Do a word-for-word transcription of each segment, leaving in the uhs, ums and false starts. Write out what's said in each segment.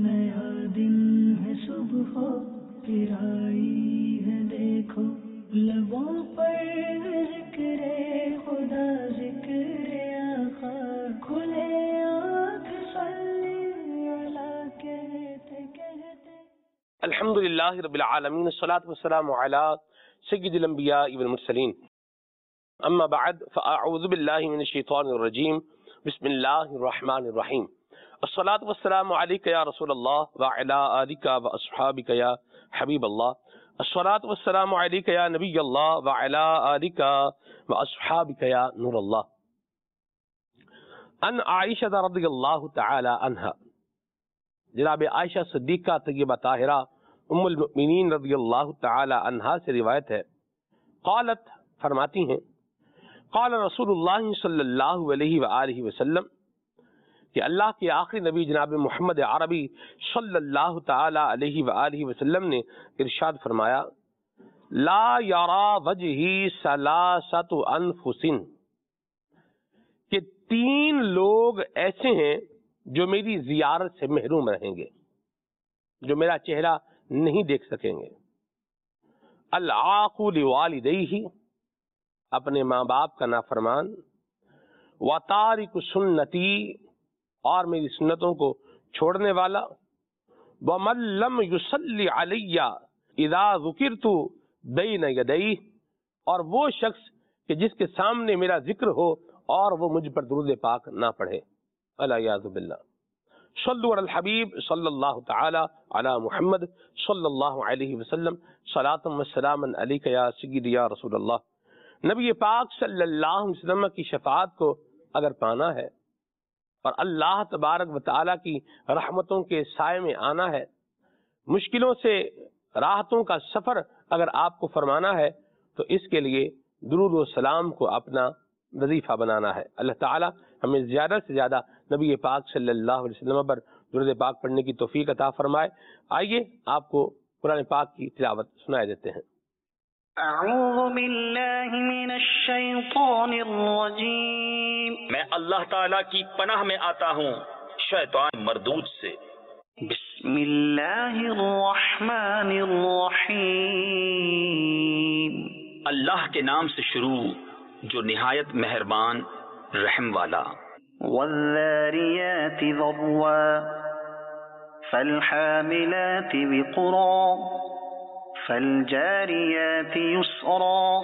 نیا دن ہے صبح پھر آئی ہے دیکھو، لبوں پر ذکر خدا ذکر آقا، کھلے آنکھ صلی اللہ کہتے کہتے۔ الحمدللہ رب العالمین، الصلاۃ والسلام علی سید الانبیاء والمرسلین، اما بعد فاعوذ باللہ من الشیطان الرجیم، بسم اللہ الرحمن الرحیم، الصلاۃ والسلام علیک یا رسول اللہ وعلی آلک واصحابک یا حبیب اللہ، الصلاۃ والسلام علیک یا نبی اللہ وعلی آلک واصحابک یا نور اللہ۔ ان عائشہ رضی اللہ تعالی عنہا، جناب عائشہ صدیقہ طیبہ طاہرہ ام المؤمنین رضی اللہ تعالی عنہا سے روایت ہے، قالت فرماتی ہیں، قال رسول اللہ صلی اللہ علیہ وآلہ وسلم، کہ اللہ کے آخری نبی جناب محمد عربی صلی اللہ تعالی علیہ وآلہ وسلم نے ارشاد فرمایا، لا یرا وجہی ثلاثۃ انفس، کہ تین لوگ ایسے ہیں جو میری زیارت سے محروم رہیں گے، جو میرا چہرہ نہیں دیکھ سکیں گے۔ العاق لوالدیہ، اپنے ماں باپ کا نافرمان، وتارک سنتی، اور میری سنتوں کو چھوڑنے والا، ومن لم یصلی علی اذا ذکرت بین یدیہ، اور وہ شخص کہ جس کے سامنے میرا ذکر ہو اور وہ مجھ پر درود پاک نہ پڑھے، والعیاذ باللہ۔ صلوا علی الحبیب صلی اللہ تعالی علی محمد صلی اللہ علیہ وسلم، صلاۃ و سلام علیک یا سیدی یا رسول اللہ۔ نبی پاک صلی اللہ علیہ وسلم کی شفاعت کو اگر پانا ہے اور اللہ تبارک و تعالیٰ کی رحمتوں کے سائے میں آنا ہے، مشکلوں سے راحتوں کا سفر اگر آپ کو فرمانا ہے، تو اس کے لیے درود و سلام کو اپنا وظیفہ بنانا ہے۔ اللہ تعالیٰ ہمیں زیادہ سے زیادہ نبی پاک صلی اللہ علیہ وسلم پر درود پاک پڑھنے کی توفیق عطا فرمائے۔ آئیے آپ کو قرآن پاک کی تلاوت سنائے دیتے ہیں۔ اعوذ باللہ من الشیطان الرجیم، میں اللہ تعالیٰ کی پناہ میں آتا ہوں شیطان مردود سے۔ بسم اللہ الرحمن الرحیم، اللہ کے نام سے شروع جو نہایت مہربان رحم والا۔ والذاریات ذروا فالحاملات وقرا فالجاریات یسرا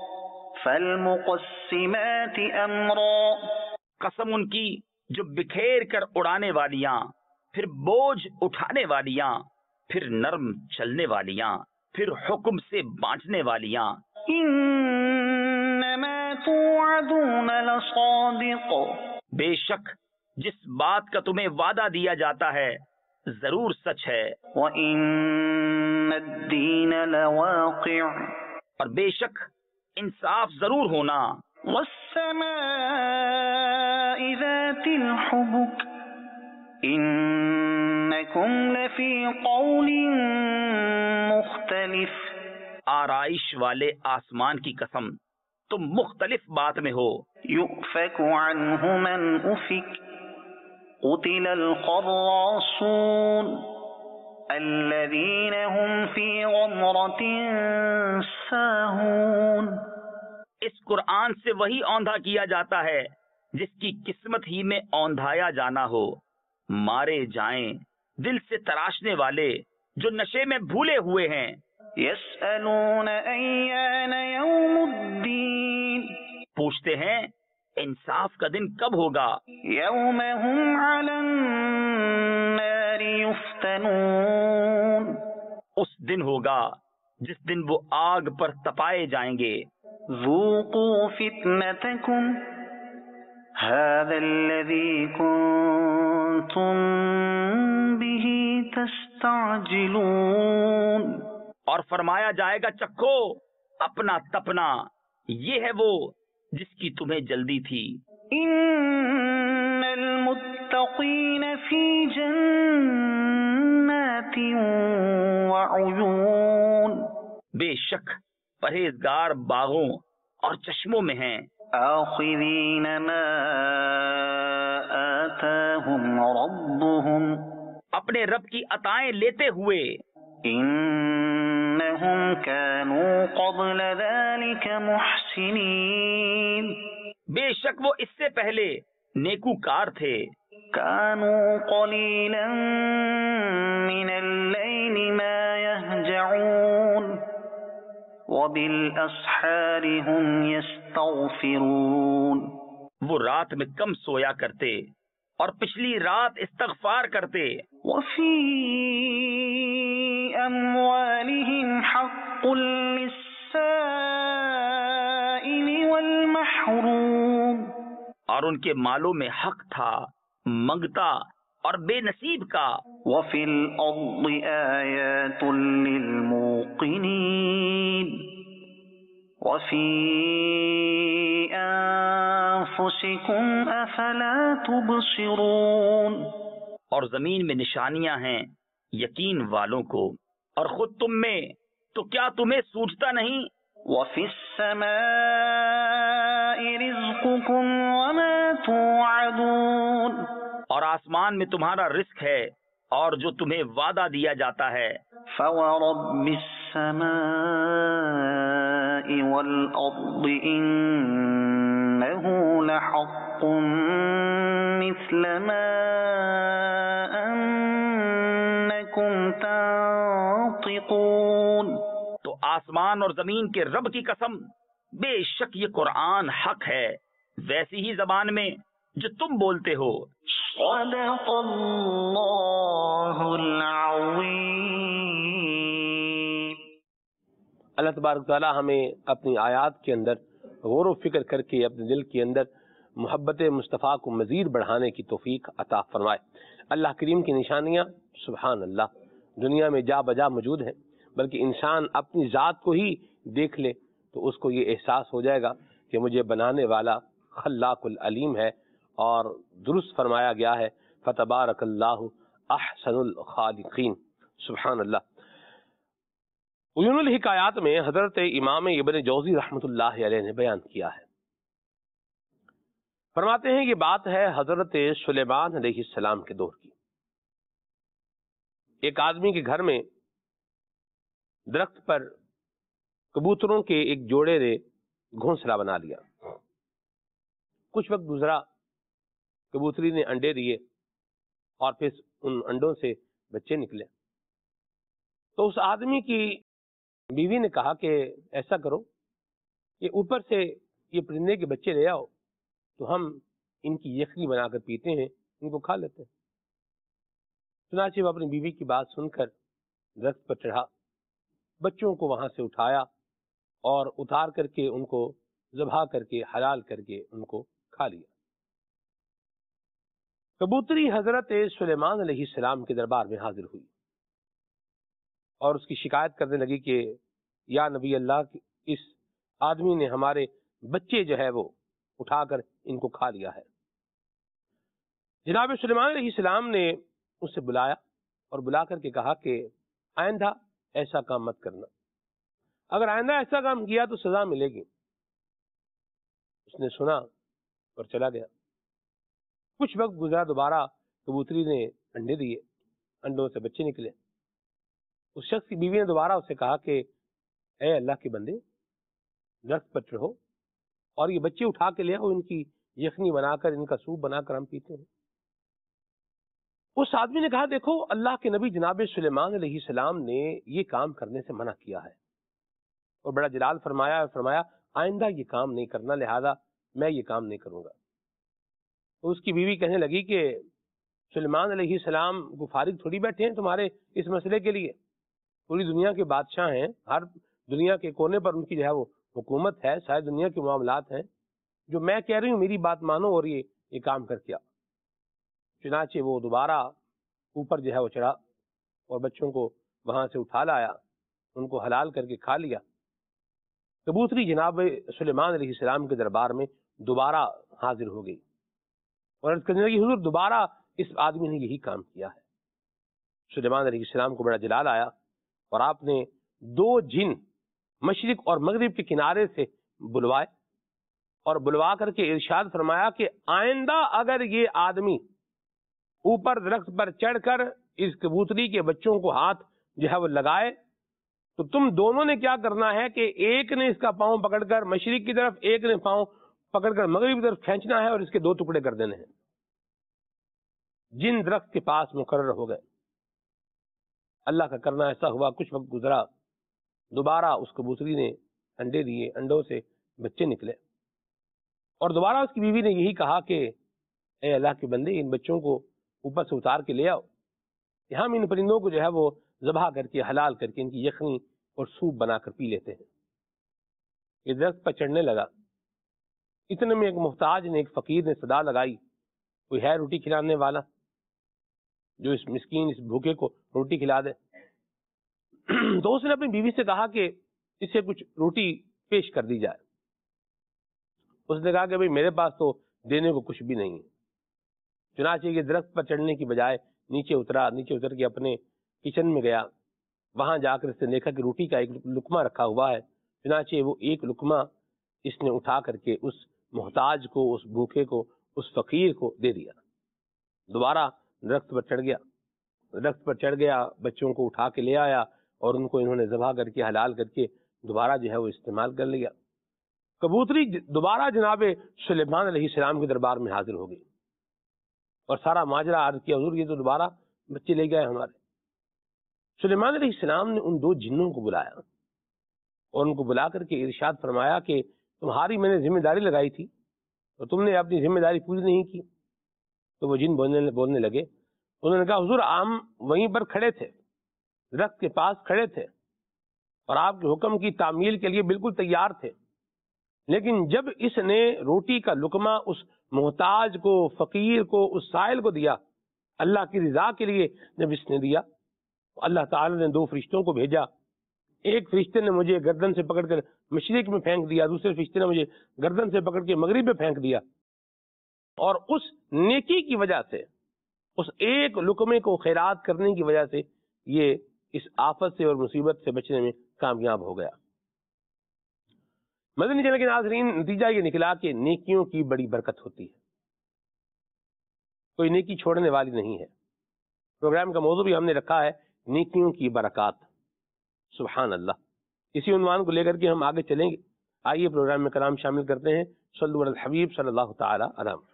فالمقسمات امرا، قسم ان کی جو بکھیر کر اڑانے والیاں، پھر بوجھ اٹھانے والیاں، پھر نرم چلنے والیاں، پھر حکم سے بانٹنے والیاں۔ انما توعدون لصادق، بے شک جس بات کا تمہیں وعدہ دیا جاتا ہے ضرور سچ ہے۔ وَإِنَّ الدِّينَ لَوَاقِعٌ، اور بے شک انصاف ضرور ہونا۔ وَالسَّمَاءِ ذَاتِ الْحُبُكِ إِنَّكُمْ لَفِي قَوْلٍ مُخْتَلِفٍ، آرائش والے آسمان کی قسم تم مختلف بات میں ہو۔ يُؤْفَكُ عَنْهُ مَنْ أُفِكَ قُتِلَ الْخَرَّاصُونَ الَّذِينَ هُمْ فِي غَمْرَةٍ سَاهُونَ، اس قرآن سے وہی اوندھا کیا جاتا ہے جس کی قسمت ہی میں اوندھایا جانا ہو۔ مارے جائیں دل سے تراشنے والے جو نشے میں بھولے ہوئے ہیں۔ يَسْأَلُونَ أَيَّانَ يَوْمُ الدِّينِ، پوچھتے ہیں انصاف کا دن کب ہوگا۔ يَوْمَ هُمْ عَلَى النَّارِ يُفْتَنُونَ، اس دن ہوگا جس دن وہ آگ پر تپائے جائیں گے۔ ذُوقُوا فِتْنَتَكُمْ هَذَا الَّذِي كُنْتُمْ بِهِ تَسْتَعْجِلُونَ، اور فرمایا جائے گا چکھو اپنا تپنا، یہ ہے وہ جس کی تمہیں جلدی تھی۔ ان المتقین فی جنات وعیون، بے شک پرہیزگار باغوں اور چشموں میں ہیں۔ آخذین ما آتاہم ربهم، اپنے رب کی عطائیں لیتے ہوئے. إنهم كانوا قبل ذلك محسنين. بے شک وہ اس سے پہلے نیکوکار تھے. كانوا قليلا من الليل ما يهجعون وبالأسحار هم يستغفرون. وہ رات میں کم سویا کرتے اور پچھلی رات استغفار کرتے. وفي أموالهم حق للسائل والمحروم. اور ان کے مالوں میں حق تھا منگتا اور بے نصیب کا. وفي الأرض آيات للموقنين وفي أنفسكم أفلا تبصرون. اور زمین میں نشانیاں ہیں یقین والوں کو، اور خود تم میں تو کیا تمہیں سوچتا نہیں؟ وفي السماء رزقكم وما توعدون. اور آسمان میں تمہارا رزق ہے اور جو تمہیں وعدہ دیا جاتا ہے. فورب السماء والأرض إنه لحق مثل ما أنكم تنطقون. تو آسمان اور زمین کے رب کی قسم، بے شک یہ قرآن حق ہے ویسی ہی زبان میں جو تم بولتے ہو. صدق اللہ العظیم. اللہ تبارک تعالیٰ ہمیں اپنی آیات کے اندر غور و فکر کر کے اپنے دل کے اندر محبت مصطفیٰ کو مزید بڑھانے کی توفیق عطا فرمائے. اللہ کریم کی نشانیاں سبحان اللہ دنیا میں جا بجا موجود ہیں، بلکہ انسان اپنی ذات کو ہی دیکھ لے تو اس کو یہ احساس ہو جائے گا کہ مجھے بنانے والا خلاق العلیم ہے. اور درست فرمایا گیا ہے فتبارک اللہ احسن الخالقین. سبحان اللہ. عیون الحکایات میں حضرت امام ابن جوزی رحمۃ اللہ علیہ نے بیان کیا ہے، فرماتے ہیں یہ بات ہے حضرت سلیمان علیہ السلام کے دور کی. ایک آدمی کے گھر میں درخت پر کبوتروں کے ایک جوڑے نے گھونسلہ بنا لیا. کچھ وقت گزرا، کبوتری نے انڈے دیے اور پھر ان انڈوں سے بچے نکلے. تو اس آدمی کی بیوی نے کہا کہ ایسا کرو کہ اوپر سے یہ پرندے کے بچے لے آؤ تو ہم ان کی یخنی بنا کر پیتے ہیں، ان کو کھا لیتے ہیں. چنانچہ وہ اپنی بیوی کی بات سن کر درخت پر چڑھا، بچوں کو وہاں سے اٹھایا اور اتار کر کے ان کو ذبح کر کے حلال کر کے ان کو کھا لیا. کبوتری حضرت سلیمان علیہ السلام کے دربار میں حاضر ہوئی اور اس کی شکایت کرنے لگی کہ یا نبی اللہ، اس آدمی نے ہمارے بچے جو ہے وہ اٹھا کر ان کو کھا لیا ہے. جناب سلیمان علیہ السلام نے اسے بلایا اور بلا کر کے کہا کہ آئندہ ایسا کام مت کرنا، اگر آئندہ ایسا کام کیا تو سزا ملے گی. اس نے سنا اور چلا گیا. کچھ وقت گزرا، دوبارہ کبوتری نے انڈے دیے، انڈوں سے بچے نکلے. اس شخص کی بیوی نے دوبارہ اسے کہا کہ اے اللہ کے بندے، درخت پر چڑھو اور یہ بچے اٹھا کے لے آؤ، ان کی یخنی بنا کر ان کا سوپ بنا کر ہم پیتے ہیں. اس آدمی نے کہا دیکھو اللہ کے نبی جناب سلیمان علیہ السلام نے یہ کام کرنے سے منع کیا ہے اور بڑا جلال فرمایا اور فرمایا آئندہ یہ کام نہیں کرنا، لہذا میں یہ کام نہیں کروں گا. تو اس کی بیوی کہنے لگی کہ سلیمان علیہ السلام کو فارغ تھوڑی بیٹھے ہیں تمہارے اس مسئلے کے لیے، پوری دنیا کے بادشاہ ہیں، ہر دنیا کے کونے پر ان کی جو ہے وہ حکومت ہے، ساری دنیا کے معاملات ہیں. جو میں کہہ رہی ہوں میری بات مانو اور یہ یہ کام کر کے آؤ. چنانچہ وہ دوبارہ اوپر جو ہے وہ چڑھا اور بچوں کو وہاں سے اٹھا لایا، ان کو حلال کر کے کھا لیا. کبوتری جناب سلیمان علیہ السلام کے دربار میں دوبارہ حاضر ہو گئی اور عرض کرنے لگی حضور دوبارہ اس آدمی نے یہی کام کیا ہے. سلیمان علیہ السلام کو بڑا جلال آیا اور آپ نے دو جن مشرق اور مغرب کے کنارے سے بلوائے اور بلوا کر کے ارشاد فرمایا کہ آئندہ اگر یہ آدمی اوپر درخت پر چڑھ کر اس کبوتری کے بچوں کو ہاتھ جو ہے وہ لگائے تو تم دونوں نے کیا کرنا ہے کہ ایک نے اس کا پاؤں پکڑ کر مشرق کی طرف، ایک نے پاؤں پکڑ کر مغرب کی طرف کھینچنا ہے اور اس کے دو ٹکڑے کر دینے ہیں۔ جن درخت کے پاس مقرر ہو گئے، اللہ کا کرنا ایسا ہوا، کچھ وقت گزرا، دوبارہ اس کبوتری نے انڈے دیے، انڈوں سے بچے نکلے، اور دوبارہ اس کی بیوی نے یہی کہا کہ اے اللہ کے بندے، ان بچوں کو اوپر سے اتار کے لے آؤ کہ ہم ان پرندوں کو جو ہے وہ ذبح کر کے حلال کر کے ان کی یخنی اور سوپ بنا کر پی لیتے ہیں۔ یہ درخت پر چڑھنے لگا، اتنے میں ایک محتاج نے، ایک فقیر نے صدا لگائی، کوئی ہے روٹی کھلانے والا جو اس مسکین اس بھوکے کو روٹی کھلا دے؟ تو اس نے اپنی بیوی سے کہا کہ اسے کچھ روٹی پیش کر دی جائے۔ اس نے کہا کہ بھئی میرے پاس تو دینے کو کچھ بھی نہیں ہے۔ چنانچہ یہ درخت پر چڑھنے کی بجائے نیچے اترا، نیچے اتر کے اپنے کچن میں گیا، وہاں جا کر اس نے دیکھا کہ روٹی کا ایک لقمہ رکھا ہوا ہے۔ چنانچہ وہ ایک لقمہ اس نے اٹھا کر کے اس محتاج کو، اس بھوکے کو، اس فقیر کو دے دیا۔ دوبارہ درخت پر چڑھ گیا، درخت پر چڑھ گیا، بچوں کو اٹھا کے لے آیا اور ان کو انہوں نے ذبح کر کے حلال کر کے دوبارہ جو ہے وہ استعمال کر لیا۔ کبوتری دوبارہ جناب سلیمان علیہ السلام کے دربار میں حاضر ہو گئی اور سارا ماجرا عرض کیا، حضور یہ تو دوبارہ بچے لے گئے ہمارے۔ سلیمان علیہ السلام نے ان دو جنوں کو بلایا اور ان کو بلا کر کے ارشاد فرمایا کہ تمہاری میں نے ذمہ داری لگائی تھی اور تم نے اپنی ذمہ داری پوری نہیں کی۔ تو وہ جن بولنے بولنے لگے، انہوں نے کہا حضور ہم وہیں پر کھڑے تھے، درخت کے پاس کھڑے تھے اور آپ کے حکم کی تعمیل کے لیے بالکل تیار تھے، لیکن جب اس نے روٹی کا لقمہ اس محتاج کو، فقیر کو، اس سائل کو دیا، اللہ کی رضا کے لیے جب اس نے دیا، اللہ تعالی نے دو فرشتوں کو بھیجا، ایک فرشتے نے مجھے گردن سے پکڑ کر مشرق میں پھینک دیا، دوسرے فرشتے نے مجھے گردن سے پکڑ کے مغرب میں پھینک دیا، اور اس نیکی کی وجہ سے، اس ایک لقمے کو خیرات کرنے کی وجہ سے یہ اس آفت سے اور مصیبت سے بچنے میں کامیاب ہو گیا۔ مدنی چینل کے ناظرین، نتیجہ یہ نکلا کہ نیکیوں کی بڑی برکت ہوتی ہے، کوئی نیکی چھوڑنے والی نہیں ہے۔ پروگرام کا موضوع بھی ہم نے رکھا ہے نیکیوں کی برکات۔ سبحان اللہ، اسی عنوان کو لے کر کے ہم آگے چلیں گے۔ آئیے پروگرام میں کلام شامل کرتے ہیں۔ صلو علی الحبیب صلی اللہ تعالی علی محمد۔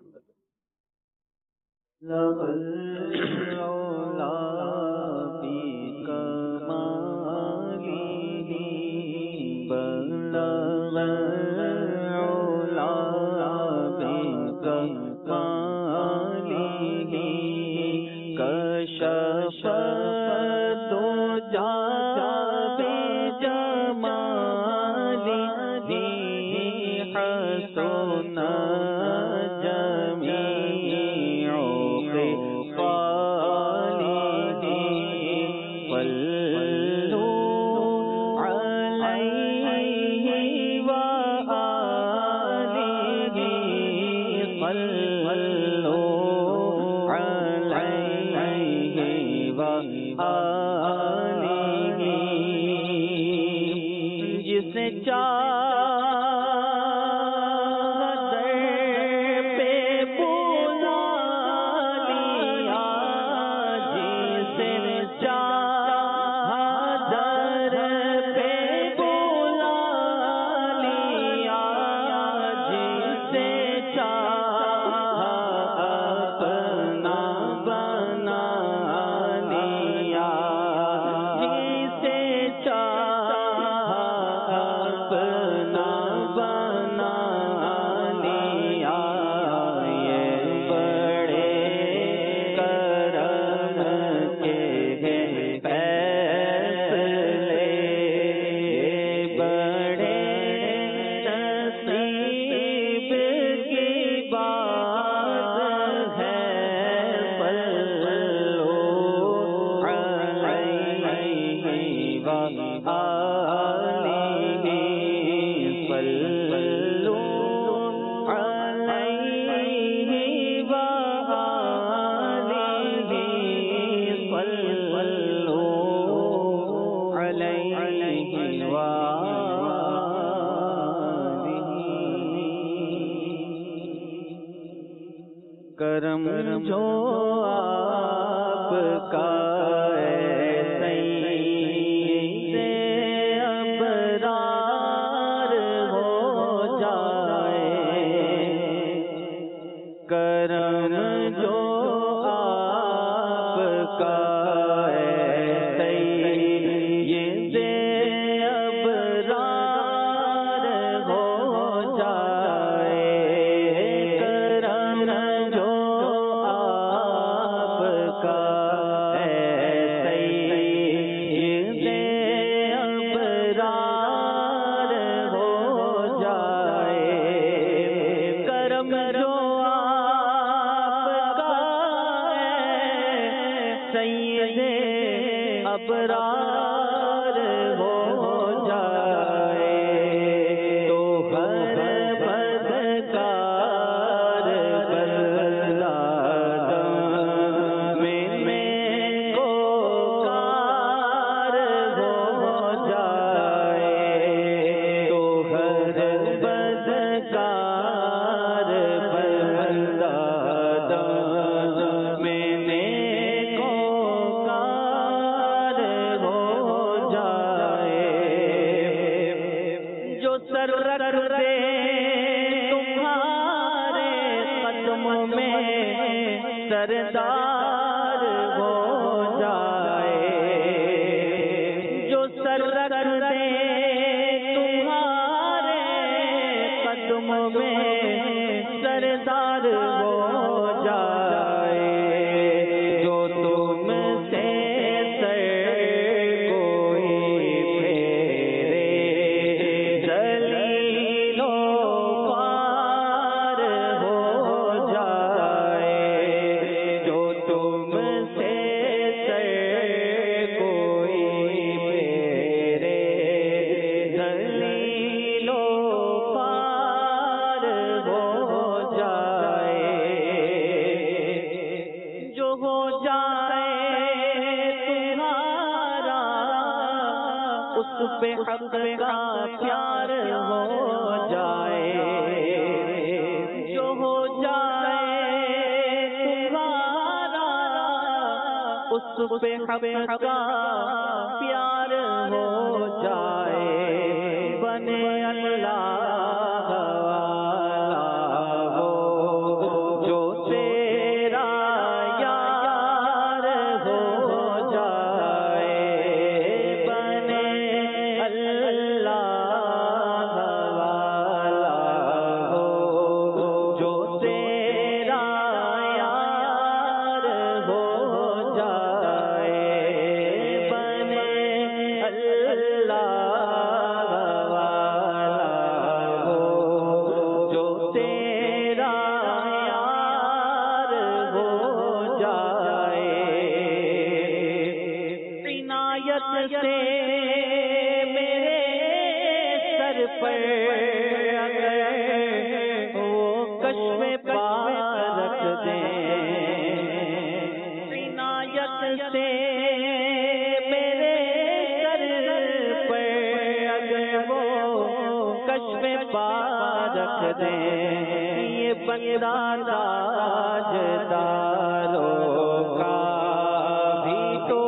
کرم جو آپ کا ابرار ہو جائے تو ہر بدکار بندہ میں کو کار ہو جائے تو ہر بدکار بندہ میں کو کار ہو جائے جو سر رکھ دے تمہارے قدموں میں سردار ہو جائے جو سر رکھ دے تمہارے قدموں میں سردار ہو جائے جو تم سے سر کوئی پھیرے ذلیل و خوار ہو جائے جو تم سے سر کوئی پھیرے ذلیل و خوار ہو جائے جو ہو جائے تمہارا اس پہ حق کا پیار ہو جائے جو ہو جائے تمہارا اس پہ حق کا پیار ہو جائے بنے اللہ والا ہو جو تیرا یار ہو جائے بنے اللہ والا ہو جو تیرا یار ہو جائے بنے اللہ والا ہو جو تیرا یار ہو جائے عنایت سے میرے سر پر اگر وہ کشف پا رکھ دیں عنایت سے میرے سر پر اگر وہ کشف پا رکھ دیں یہ بندہ تاجداروں کا بھی تو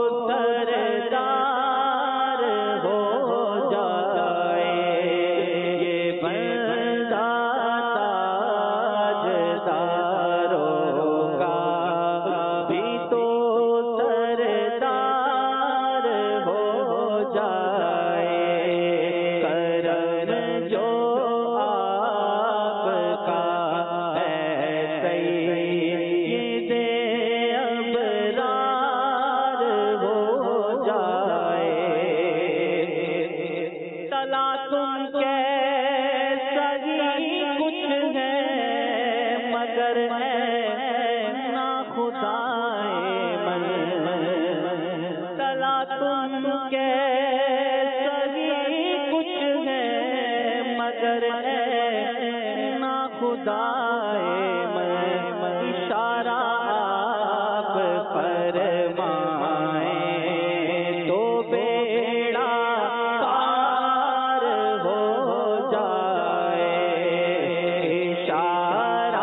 سردار ہو جائے یہ بندہ تاجداروں کا بھی تو سردار ہو جائے کرم جو آپ کا ہے سید ابرار ہو جائے تلا تم کیسا ہی کچھ ہے مگر ہے نا خدائے من تلا تم کیسا ہی کچھ ہے مگر ہے نا خدائے من اشارہ آپ فرمائیں تو بیڑا پار ہو جائے اشارہ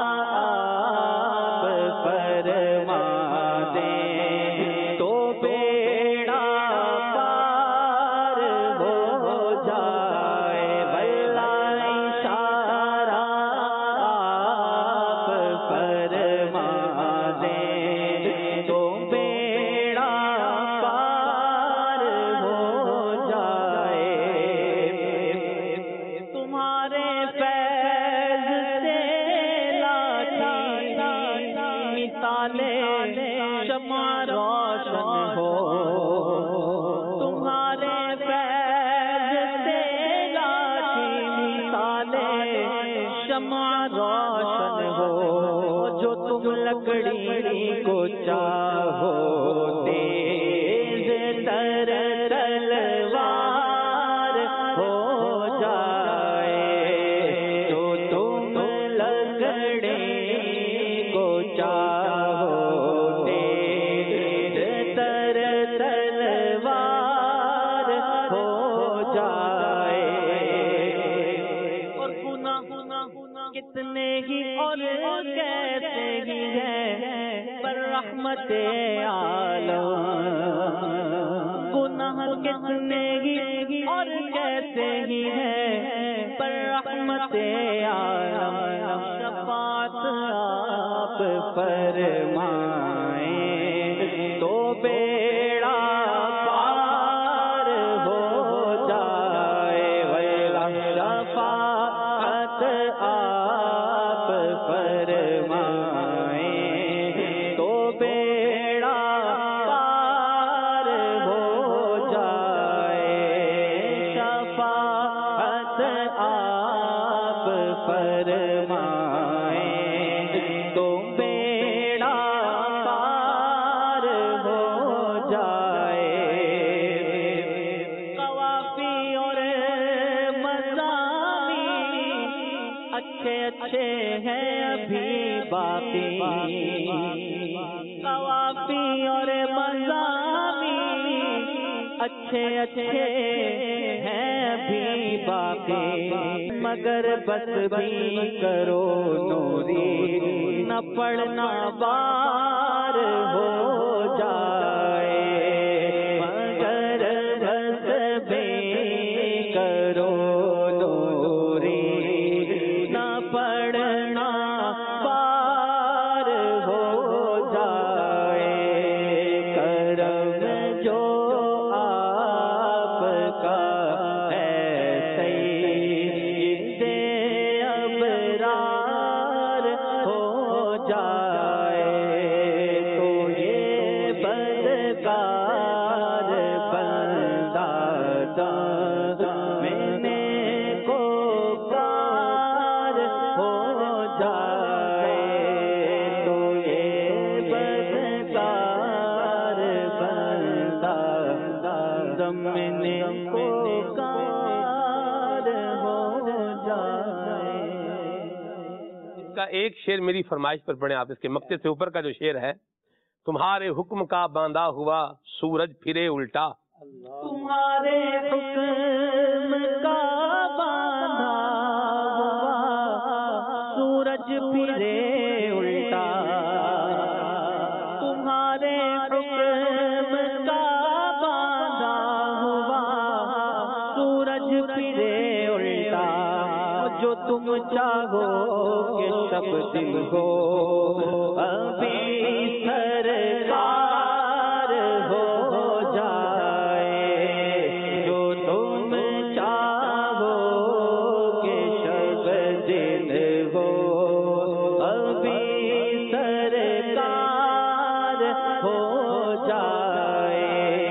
آپ فرما دیں تو بیڑا پار ہو جائے بھلا اشارہ آپ فرما دیں تو بیڑا پار ہو جائے تمہارے فیض سے لاٹھی مثالیں شمع روشن ہو تمہارے فیض سے لاٹھی مثالیں شمع روشن ہو جو تم لکڑی کو چاہو تیز اور کیسے ہی ہے پر رحمت عالم، گناہ کتنے ہی اور کیسے ہی ہے پر رحمت عالم، شفاعت آپ فرمائیں تو بیڑا پار ہو جائے، ویلا شفاعت آپ فرمائیں تو بیڑا پار ہو جائے، شفاعت آپ فرمائیں تو بیڑا پار ہو جائے۔ قوافی اور مضامین اچھے اچھے ہیں ابھی باقی، قوافی اور مضامین اچھے اچھے ہیں ابھی باقی، مگر بس بھی کرو نوری نہ پڑھنا بار ہو جائے، مگر بس بھی کرو نوری نہ پڑھنا بار ہو جائے، کرم جو آپ کا ہے سید ابرار ہو جائے، تو یہ بدکار بندہ دامن کو کار ہو جائے، تو یہ بدکار بندہ دامن کو کار ہو جائے۔ اس کا ایک شعر میری فرمائش پر پڑھیں آپ، اس کے مقطع سے اوپر کا جو شعر ہے، تمہارے حکم کا باندھا ہوا سورج پھرے الٹا، تمہارے حکم کا باندھا ہوا سورج پھرے الٹا، تمہارے حکم کا باندھا ہوا سورج پھرے الٹا، جو تم چاہو کہ سب دن ہو ابھی سرکار ہو جائے، جو تم چاہو کہ سب دن ہو ابھی سرکار ہو جائے،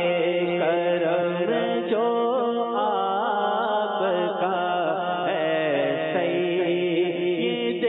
کرم جو آپ کا ہے سید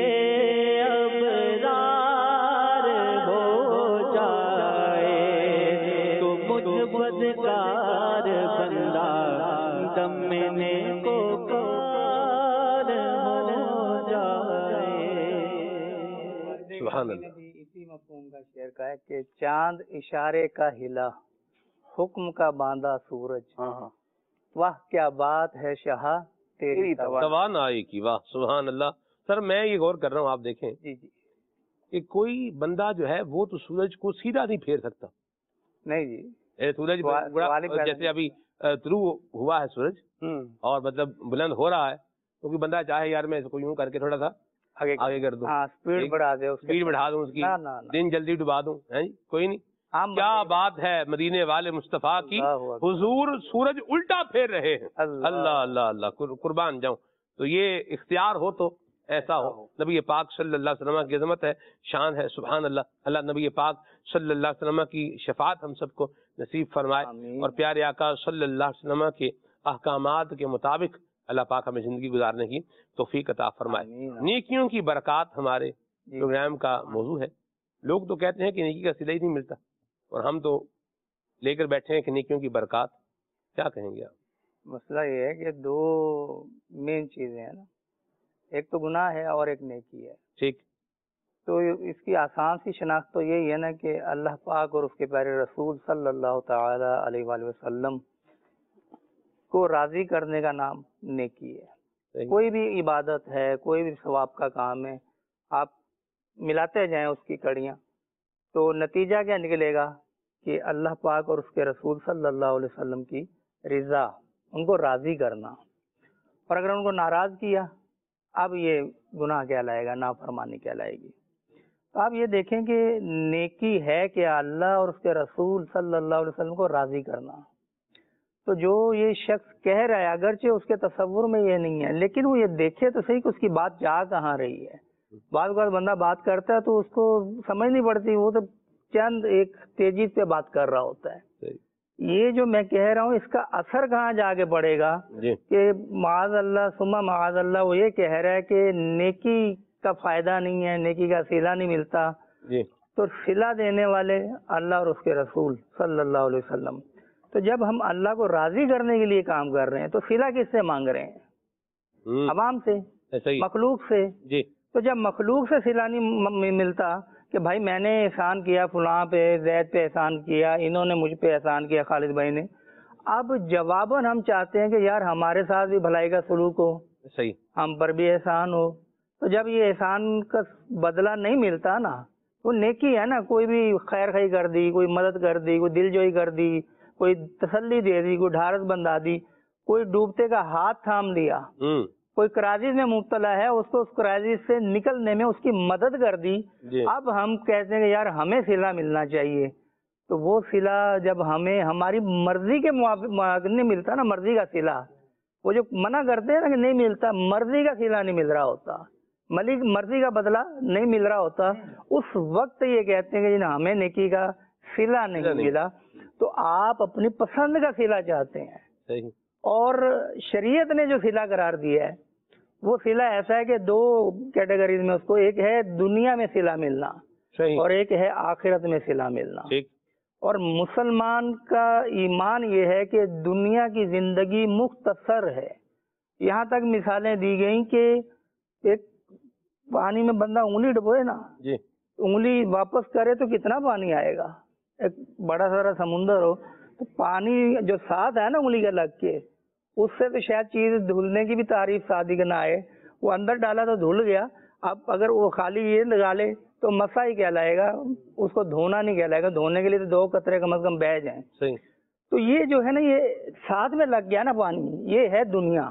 ابرار ہو جائے، تو مجھ بدکار بندہ دامن کو کار ہو جائے۔ سبحان اللہ۔ اسی مفہوم کا شعر کا ہے کہ چاند اشارے کا ہلا، حکم کا باندھا سورج، واہ کیا بات ہے شاہ تیری توانائی۔ توانائی کی، واہ سبحان اللہ۔ سر میں یہ غور کر رہا ہوں، آپ دیکھیں جی جی کہ کوئی بندہ جو ہے وہ تو سورج کو سیدھا نہیں پھیر سکتا، نہیں جی، اے سورج سوال- بڑا- سوال ہی پیدا جیسے ابھی طلوع ہوا ہے سورج ہوں اور مطلب بلند ہو رہا ہے، تو کوئی بندہ چاہے یار میں اس کو یوں کر کے تھوڑا سا آگے آگے کر دوں، ہاں اسپیڈ ایک بڑھا دے اس کے اسپیڈ بڑھا دوں اس کی، نہ نہ نہ دن جلدی ڈبا دوں، ہیں جی کوئی نہیں۔ عام کیا بندے- بات ہے مدینے والے مصطفیٰ کی، اللہ اکبر۔ حضور سورج الٹا پھیر رہے ہیں، اللہ اللہ اللہ اللہ قر- قربان جاؤں۔ تو یہ اختیار ہو تو ایسا ہو، نبی پاک صلی اللہ علیہ وسلم کی عظمت ہے، شان ہے، سبحان اللہ۔ اللہ نبی پاک صلی اللہ علیہ وسلم کی شفاعت ہم سب کو نصیب فرمائے، آمین۔ اور پیارے آقا صلی اللہ علیہ وسلم کے احکامات کے مطابق اللہ پاک ہمیں زندگی گزارنے کی توفیق عطا فرمائے۔ آمین۔ نیکیوں کی برکات ہمارے جی۔ پروگرام کا موضوع ہے۔ لوگ تو کہتے ہیں کہ نیکی کا صلہ ہی نہیں ملتا، اور ہم تو لے کر بیٹھے ہیں کہ نیکیوں کی برکات، کیا کہیں گے آپ؟ مسئلہ یہ ہے کہ دو مین چیزیں ہیں نا، ایک تو گناہ ہے اور ایک نیکی ہے۔ ٹھیک، تو اس کی آسان سی شناخت تو یہی ہے نا کہ اللہ پاک اور اس کے پیارے رسول صلی اللہ تعالی علیہ وآلہ وسلم کو راضی کرنے کا نام نیکی ہے۔ صحیح۔ کوئی بھی عبادت ہے، کوئی بھی ثواب کا کام ہے، آپ ملاتے جائیں اس کی کڑیاں، تو نتیجہ کیا نکلے گا کہ اللہ پاک اور اس کے رسول صلی اللہ علیہ وسلم کی رضا، ان کو راضی کرنا، اور اگر ان کو ناراض کیا اب یہ گناہ کہلائے گا، نافرمانی کہلائے گی۔ تو آپ یہ دیکھیں کہ نیکی ہے کہ اللہ اور اس کے رسول صلی اللہ علیہ وسلم کو راضی کرنا۔ تو جو یہ شخص کہہ رہا ہے، اگرچہ اس کے تصور میں یہ نہیں ہے، لیکن وہ یہ دیکھے تو صحیح کہ اس کی بات جا کہاں رہی ہے۔ بعض اوقات بندہ بات کرتا ہے تو اس کو سمجھ نہیں پڑتی، وہ تو چند ایک تیزی پہ بات کر رہا ہوتا ہے۔ یہ جو میں کہہ رہا ہوں اس کا اثر کہاں جا کے پڑے گا کہ معاذ اللہ ثم معاذ اللہ وہ یہ کہہ رہا ہے کہ نیکی کا فائدہ نہیں ہے، نیکی کا صلہ نہیں ملتا۔ تو صلہ دینے والے اللہ اور اس کے رسول صلی اللہ علیہ وسلم۔ تو جب ہم اللہ کو راضی کرنے کے لیے کام کر رہے ہیں تو صلہ کس سے مانگ رہے ہیں؟ عوام سے، مخلوق سے۔ تو جب مخلوق سے صلہ نہیں ملتا کہ بھائی میں نے احسان کیا فلاں پہ، زید پہ احسان کیا، انہوں نے مجھ پہ احسان کیا، خالد بھائی نے، اب جواباً ہم چاہتے ہیں کہ یار ہمارے ساتھ بھی بھلائی کا سلوک ہو، صحیح، ہم پر بھی احسان ہو۔ تو جب یہ احسان کا بدلہ نہیں ملتا نا، وہ نیکی ہے نا، کوئی بھی خیر خواہی کر دی، کوئی مدد کر دی، کوئی دل جوئی کر دی، کوئی تسلی دے دی، کوئی ڈھارس بندھا دی، کوئی ڈوبتے کا ہاتھ تھام لیا، کوئی کرائسس میں مبتلا ہے اس کو اس کرائسس سے نکلنے میں اس کی مدد کر دی۔ اب ہم کہتے ہیں کہ یار ہمیں صلہ ملنا چاہیے، تو وہ صلہ جب ہمیں ہماری مرضی کے موافق نہیں ملتا نا، مرضی کا صلہ، وہ جو منع کرتے ہیں نا کہ نہیں ملتا، مرضی کا صلہ نہیں مل رہا ہوتا، ملک مرضی کا بدلہ نہیں مل رہا ہوتا، اس وقت یہ کہتے ہیں کہ ہمیں نیکی کا صلہ نہیں ملا۔ تو آپ اپنی پسند کا صلہ چاہتے ہیں، اور شریعت نے جو صلہ قرار دیا ہے وہ صلہ ایسا ہے کہ دو کیٹیگریز میں اس کو، ایک ہے دنیا میں صلہ ملنا اور ایک ہے آخرت میں صلہ ملنا۔ اور مسلمان کا ایمان یہ ہے کہ دنیا کی زندگی مختصر ہے، یہاں تک مثالیں دی گئیں کہ ایک پانی میں بندہ انگلی ڈبوئے نا، انگلی واپس کرے تو کتنا پانی آئے گا؟ ایک بڑا سارا سمندر ہو تو پانی جو ساتھ ہے نا انگلی کے لگ کے، اس سے تو شاید چیز دھلنے کی بھی تعریف صادق نہ آئے، وہ اندر ڈالا تو دھل گیا، اب اگر وہ خالی یہ لگا لے تو مسا ہی کہلائے گا، اس کو دھونا نہیں کہلائے گا، دھونے کے لیے تو دو قطرے کم از کم بہہ جائیں۔ تو یہ جو ہے نا یہ ساتھ میں لگ گیا نا پانی، یہ ہے دنیا،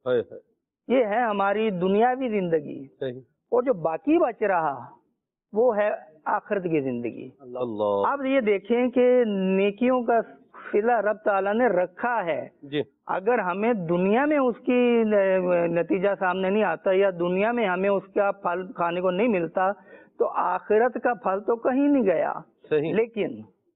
یہ ہے ہماری دنیاوی زندگی، اور جو باقی بچ رہا وہ ہے آخرت کی زندگی۔ اب یہ دیکھیں کہ نیکیوں کا صلہ رب تعالیٰ نے رکھا ہے، اگر ہمیں دنیا میں اس کی نتیجہ سامنے نہیں آتا یا دنیا میں ہمیں اس کا پھل کھانے کو نہیں ملتا تو آخرت کا پھل تو کہیں نہیں گیا۔ لیکن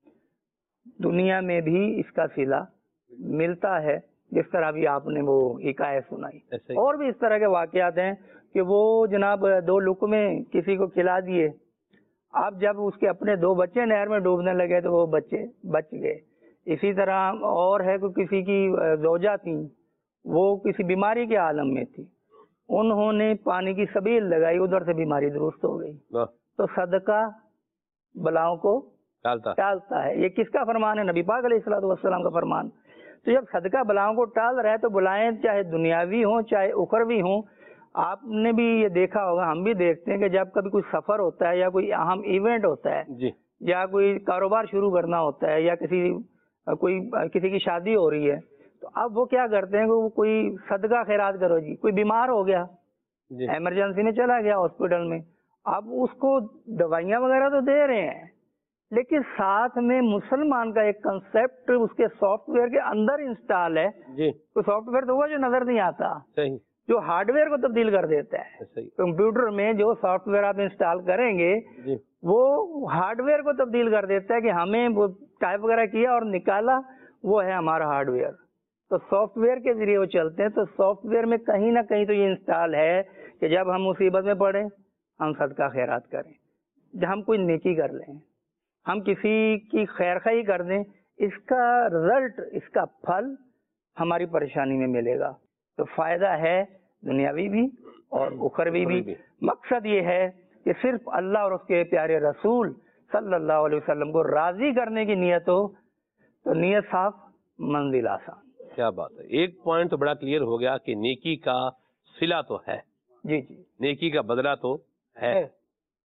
دنیا میں بھی اس کا صلہ ملتا ہے، جس طرح بھی آپ نے وہ حکایت سنائی، اور بھی اس طرح کے واقعات ہیں کہ وہ جناب دو لقمے کسی کو کھلا دیے، اب جب اس کے اپنے دو بچے نہر میں ڈوبنے لگے تو وہ بچے بچ گئے۔ اسی طرح اور ہے کہ کسی کی زوجہ تھی، وہ کسی بیماری کے عالم میں تھی، انہوں نے پانی کی سبیل لگائی، ادھر سے بیماری درست ہو گئی۔ تو صدقہ بلاؤں کو ٹالتا ہے، یہ کس کا فرمان ہے؟ نبی پاک علیہ الصلوۃ والسلام کا فرمان۔ تو جب صدقہ بلاؤں کو ٹال رہا ہے تو بلائیں چاہے دنیاوی ہوں چاہے اخروی ہوں۔ آپ نے بھی یہ دیکھا ہوگا، ہم بھی دیکھتے ہیں کہ جب کبھی کوئی سفر ہوتا ہے یا کوئی اہم ایونٹ ہوتا ہے یا کوئی کاروبار شروع کرنا ہوتا ہے یا کسی کوئی کسی کی شادی ہو رہی ہے تو اب وہ کیا کرتے ہیں کہ وہ کوئی صدقہ خیرات کرو جی، کوئی بیمار ہو گیا ایمرجنسی میں چلا گیا ہاسپٹل میں، اب اس کو دوائیاں وغیرہ تو دے رہے ہیں، لیکن ساتھ میں مسلمان کا ایک کنسپٹ اس کے سافٹ ویئر کے اندر انسٹال ہے، تو سافٹ ویئر تو وہ جو نظر نہیں آتا، جو ہارڈ ویئر کو تبدیل کر دیتا ہے۔ کمپیوٹر میں جو سافٹ ویئر آپ انسٹال کریں گے وہ ہارڈ ویئر کو تبدیل کر دیتا ہے کہ ہمیں وہ ٹائپ وغیرہ کیا اور نکالا، وہ ہے ہمارا ہارڈ ویئر۔ تو سافٹ ویئر کے ذریعے وہ چلتے ہیں، تو سافٹ ویئر میں کہیں نہ کہیں تو یہ انسٹال ہے کہ جب ہم مصیبت میں پڑیں ہم صدقہ خیرات کریں، جب ہم کوئی نیکی کر لیں، ہم کسی کی خیر خواہی کر دیں، اس کا رزلٹ، اس کا پھل ہماری پریشانی میں ملے گا۔ تو فائدہ ہے دنیاوی بھی اور اخروی بھی۔ مقصد یہ ہے کہ صرف اللہ اور اس کے پیارے رسول صلی اللہ علیہ وسلم کو راضی کرنے کی نیت ہو تو نیت صاف، منزل آسان۔ کیا بات ہے، ایک پوائنٹ تو بڑا کلیئر ہو گیا کہ نیکی کا صلہ تو ہے، جی جی، نیکی کا بدلہ تو ہے،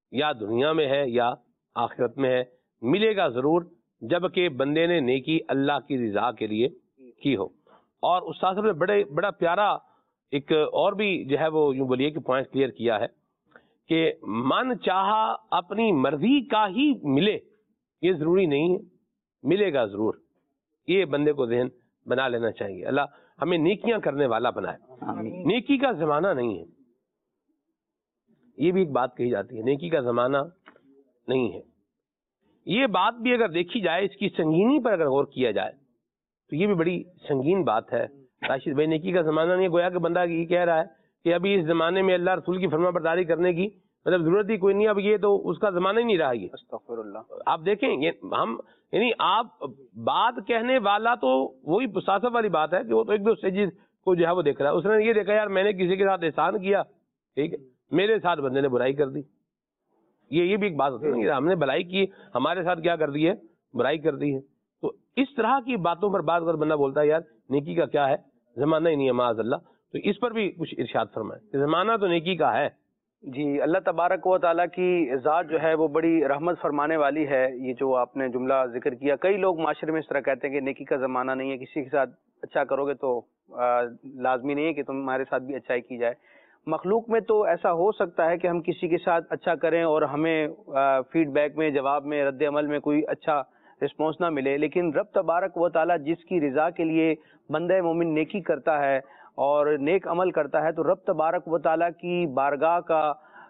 یا دنیا میں ہے یا آخرت میں ہے، ملے گا ضرور جبکہ بندے نے نیکی اللہ کی رضا کے لیے کی ہو۔ اور استاد صاحب نے بڑے بڑا پیارا ایک اور بھی جو ہے وہ یوں بولیے کہ پوائنٹ کلیئر کیا ہے کہ من چاہا اپنی مرضی کا ہی ملے، یہ ضروری نہیں ہے، ملے گا ضرور۔ یہ بندے کو ذہن بنا لینا چاہیے۔ اللہ ہمیں نیکیاں کرنے والا بنائے۔ نیکی کا زمانہ نہیں ہے، یہ بھی ایک بات کہی جاتی ہے، نیکی کا زمانہ نہیں ہے۔ یہ بات بھی اگر دیکھی جائے، اس کی سنگینی پر اگر غور کیا جائے تو یہ بھی بڑی سنگین بات ہے۔ راشد بھائی، نیکی کا زمانہ نہیں ہے، گویا کہ بندہ یہ کہہ رہا ہے کہ ابھی اس زمانے میں اللہ رسول کی فرما برداری کرنے کی مطلب ضرورت ہی کوئی نہیں، اب یہ تو اس کا زمانہ ہی نہیں رہا۔ یہ استغفر اللہ۔ آپ دیکھیں، یہ ہم یعنی آپ بات کہنے والا تو وہی پرساسب والی بات ہے کہ وہ تو ایک دو سٹیجز کو جو ہے وہ دیکھ رہا ہے۔ اس نے یہ دیکھا یار میں نے کسی کے ساتھ احسان کیا، ٹھیک ہے، میرے ساتھ بندے نے برائی کر دی، یہ یہ بھی ایک بات ہوتی ہے نا، ہم نے بھلائی کی، ہمارے ساتھ کیا کر دی ہے، برائی کر دی ہے۔ تو اس طرح کی باتوں پر بات کر بندہ بولتا ہے یار نیکی کا کیا ہے، زمانہ ہی نہیں ہے معاذ اللہ، تو اس پر بھی کچھ ارشاد فرمائیں کہ زمانہ تو نیکی کا ہے۔ جی، اللہ تبارک و تعالیٰ کی ذات جو ہے وہ بڑی رحمت فرمانے والی ہے۔ یہ جو آپ نے جملہ ذکر کیا، کئی لوگ معاشرے میں اس طرح کہتے ہیں کہ نیکی کا زمانہ نہیں ہے، کسی کے ساتھ اچھا کرو گے تو لازمی نہیں ہے کہ تمہارے ساتھ بھی اچھائی کی جائے۔ مخلوق میں تو ایسا ہو سکتا ہے کہ ہم کسی کے ساتھ اچھا کریں اور ہمیں فیڈ بیک میں، جواب میں، رد عمل میں کوئی اچھا رسپانس نہ ملے، لیکن رب تبارک و تعالیٰ جس کی رضا کے لیے بندہ مومن نیکی کرتا ہے اور نیک عمل کرتا ہے، تو رب تبارک و تعالیٰ کی بارگاہ کا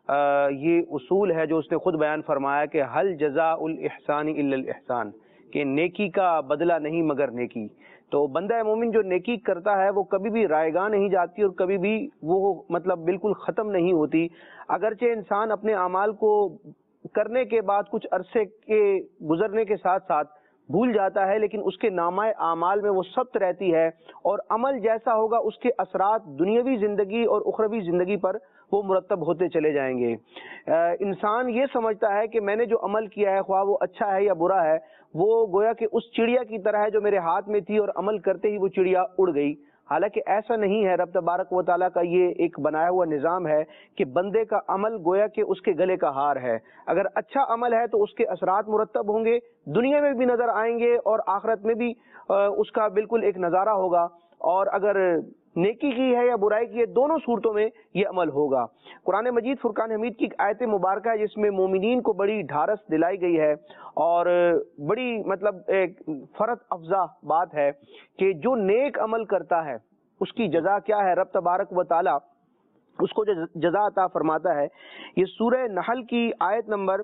یہ اصول ہے جو اس نے خود بیان فرمایا کہ حل جزاء الاحسان الا الاحسان، کہ نیکی کا بدلہ نہیں مگر نیکی۔ تو بندہ مومن جو نیکی کرتا ہے وہ کبھی بھی رائے گاہ نہیں جاتی اور کبھی بھی وہ مطلب بالکل ختم نہیں ہوتی۔ اگرچہ انسان اپنے اعمال کو کرنے کے بعد کچھ عرصے کے گزرنے کے ساتھ ساتھ بھول جاتا ہے، لیکن اس کے نامہ اعمال میں وہ ثبت رہتی ہے، اور عمل جیسا ہوگا اس کے اثرات دنیاوی زندگی اور اخروی زندگی پر وہ مرتب ہوتے چلے جائیں گے۔ انسان یہ سمجھتا ہے کہ میں نے جو عمل کیا ہے، خواہ وہ اچھا ہے یا برا ہے، وہ گویا کہ اس چڑیا کی طرح ہے جو میرے ہاتھ میں تھی اور عمل کرتے ہی وہ چڑیا اڑ گئی، حالانکہ ایسا نہیں ہے۔ رب تبارک و تعالیٰ کا یہ ایک بنایا ہوا نظام ہے کہ بندے کا عمل گویا کہ اس کے گلے کا ہار ہے۔ اگر اچھا عمل ہے تو اس کے اثرات مرتب ہوں گے، دنیا میں بھی نظر آئیں گے اور آخرت میں بھی اس کا بالکل ایک نظارہ ہوگا، اور اگر نیکی کی ہے یا برائی کی ہے، دونوں صورتوں میں یہ عمل ہوگا۔ قرآن مجید فرقان حمید کی ایک آیت مبارکہ ہے جس میں مومنین کو بڑی ڈھارس دلائی گئی ہے اور بڑی مطلب ایک فرحت افزا بات ہے کہ جو نیک عمل کرتا ہے اس کی جزا کیا ہے۔ رب تبارک و تعالی اس کو جو جزا عطا فرماتا ہے، یہ سورہ نحل کی آیت نمبر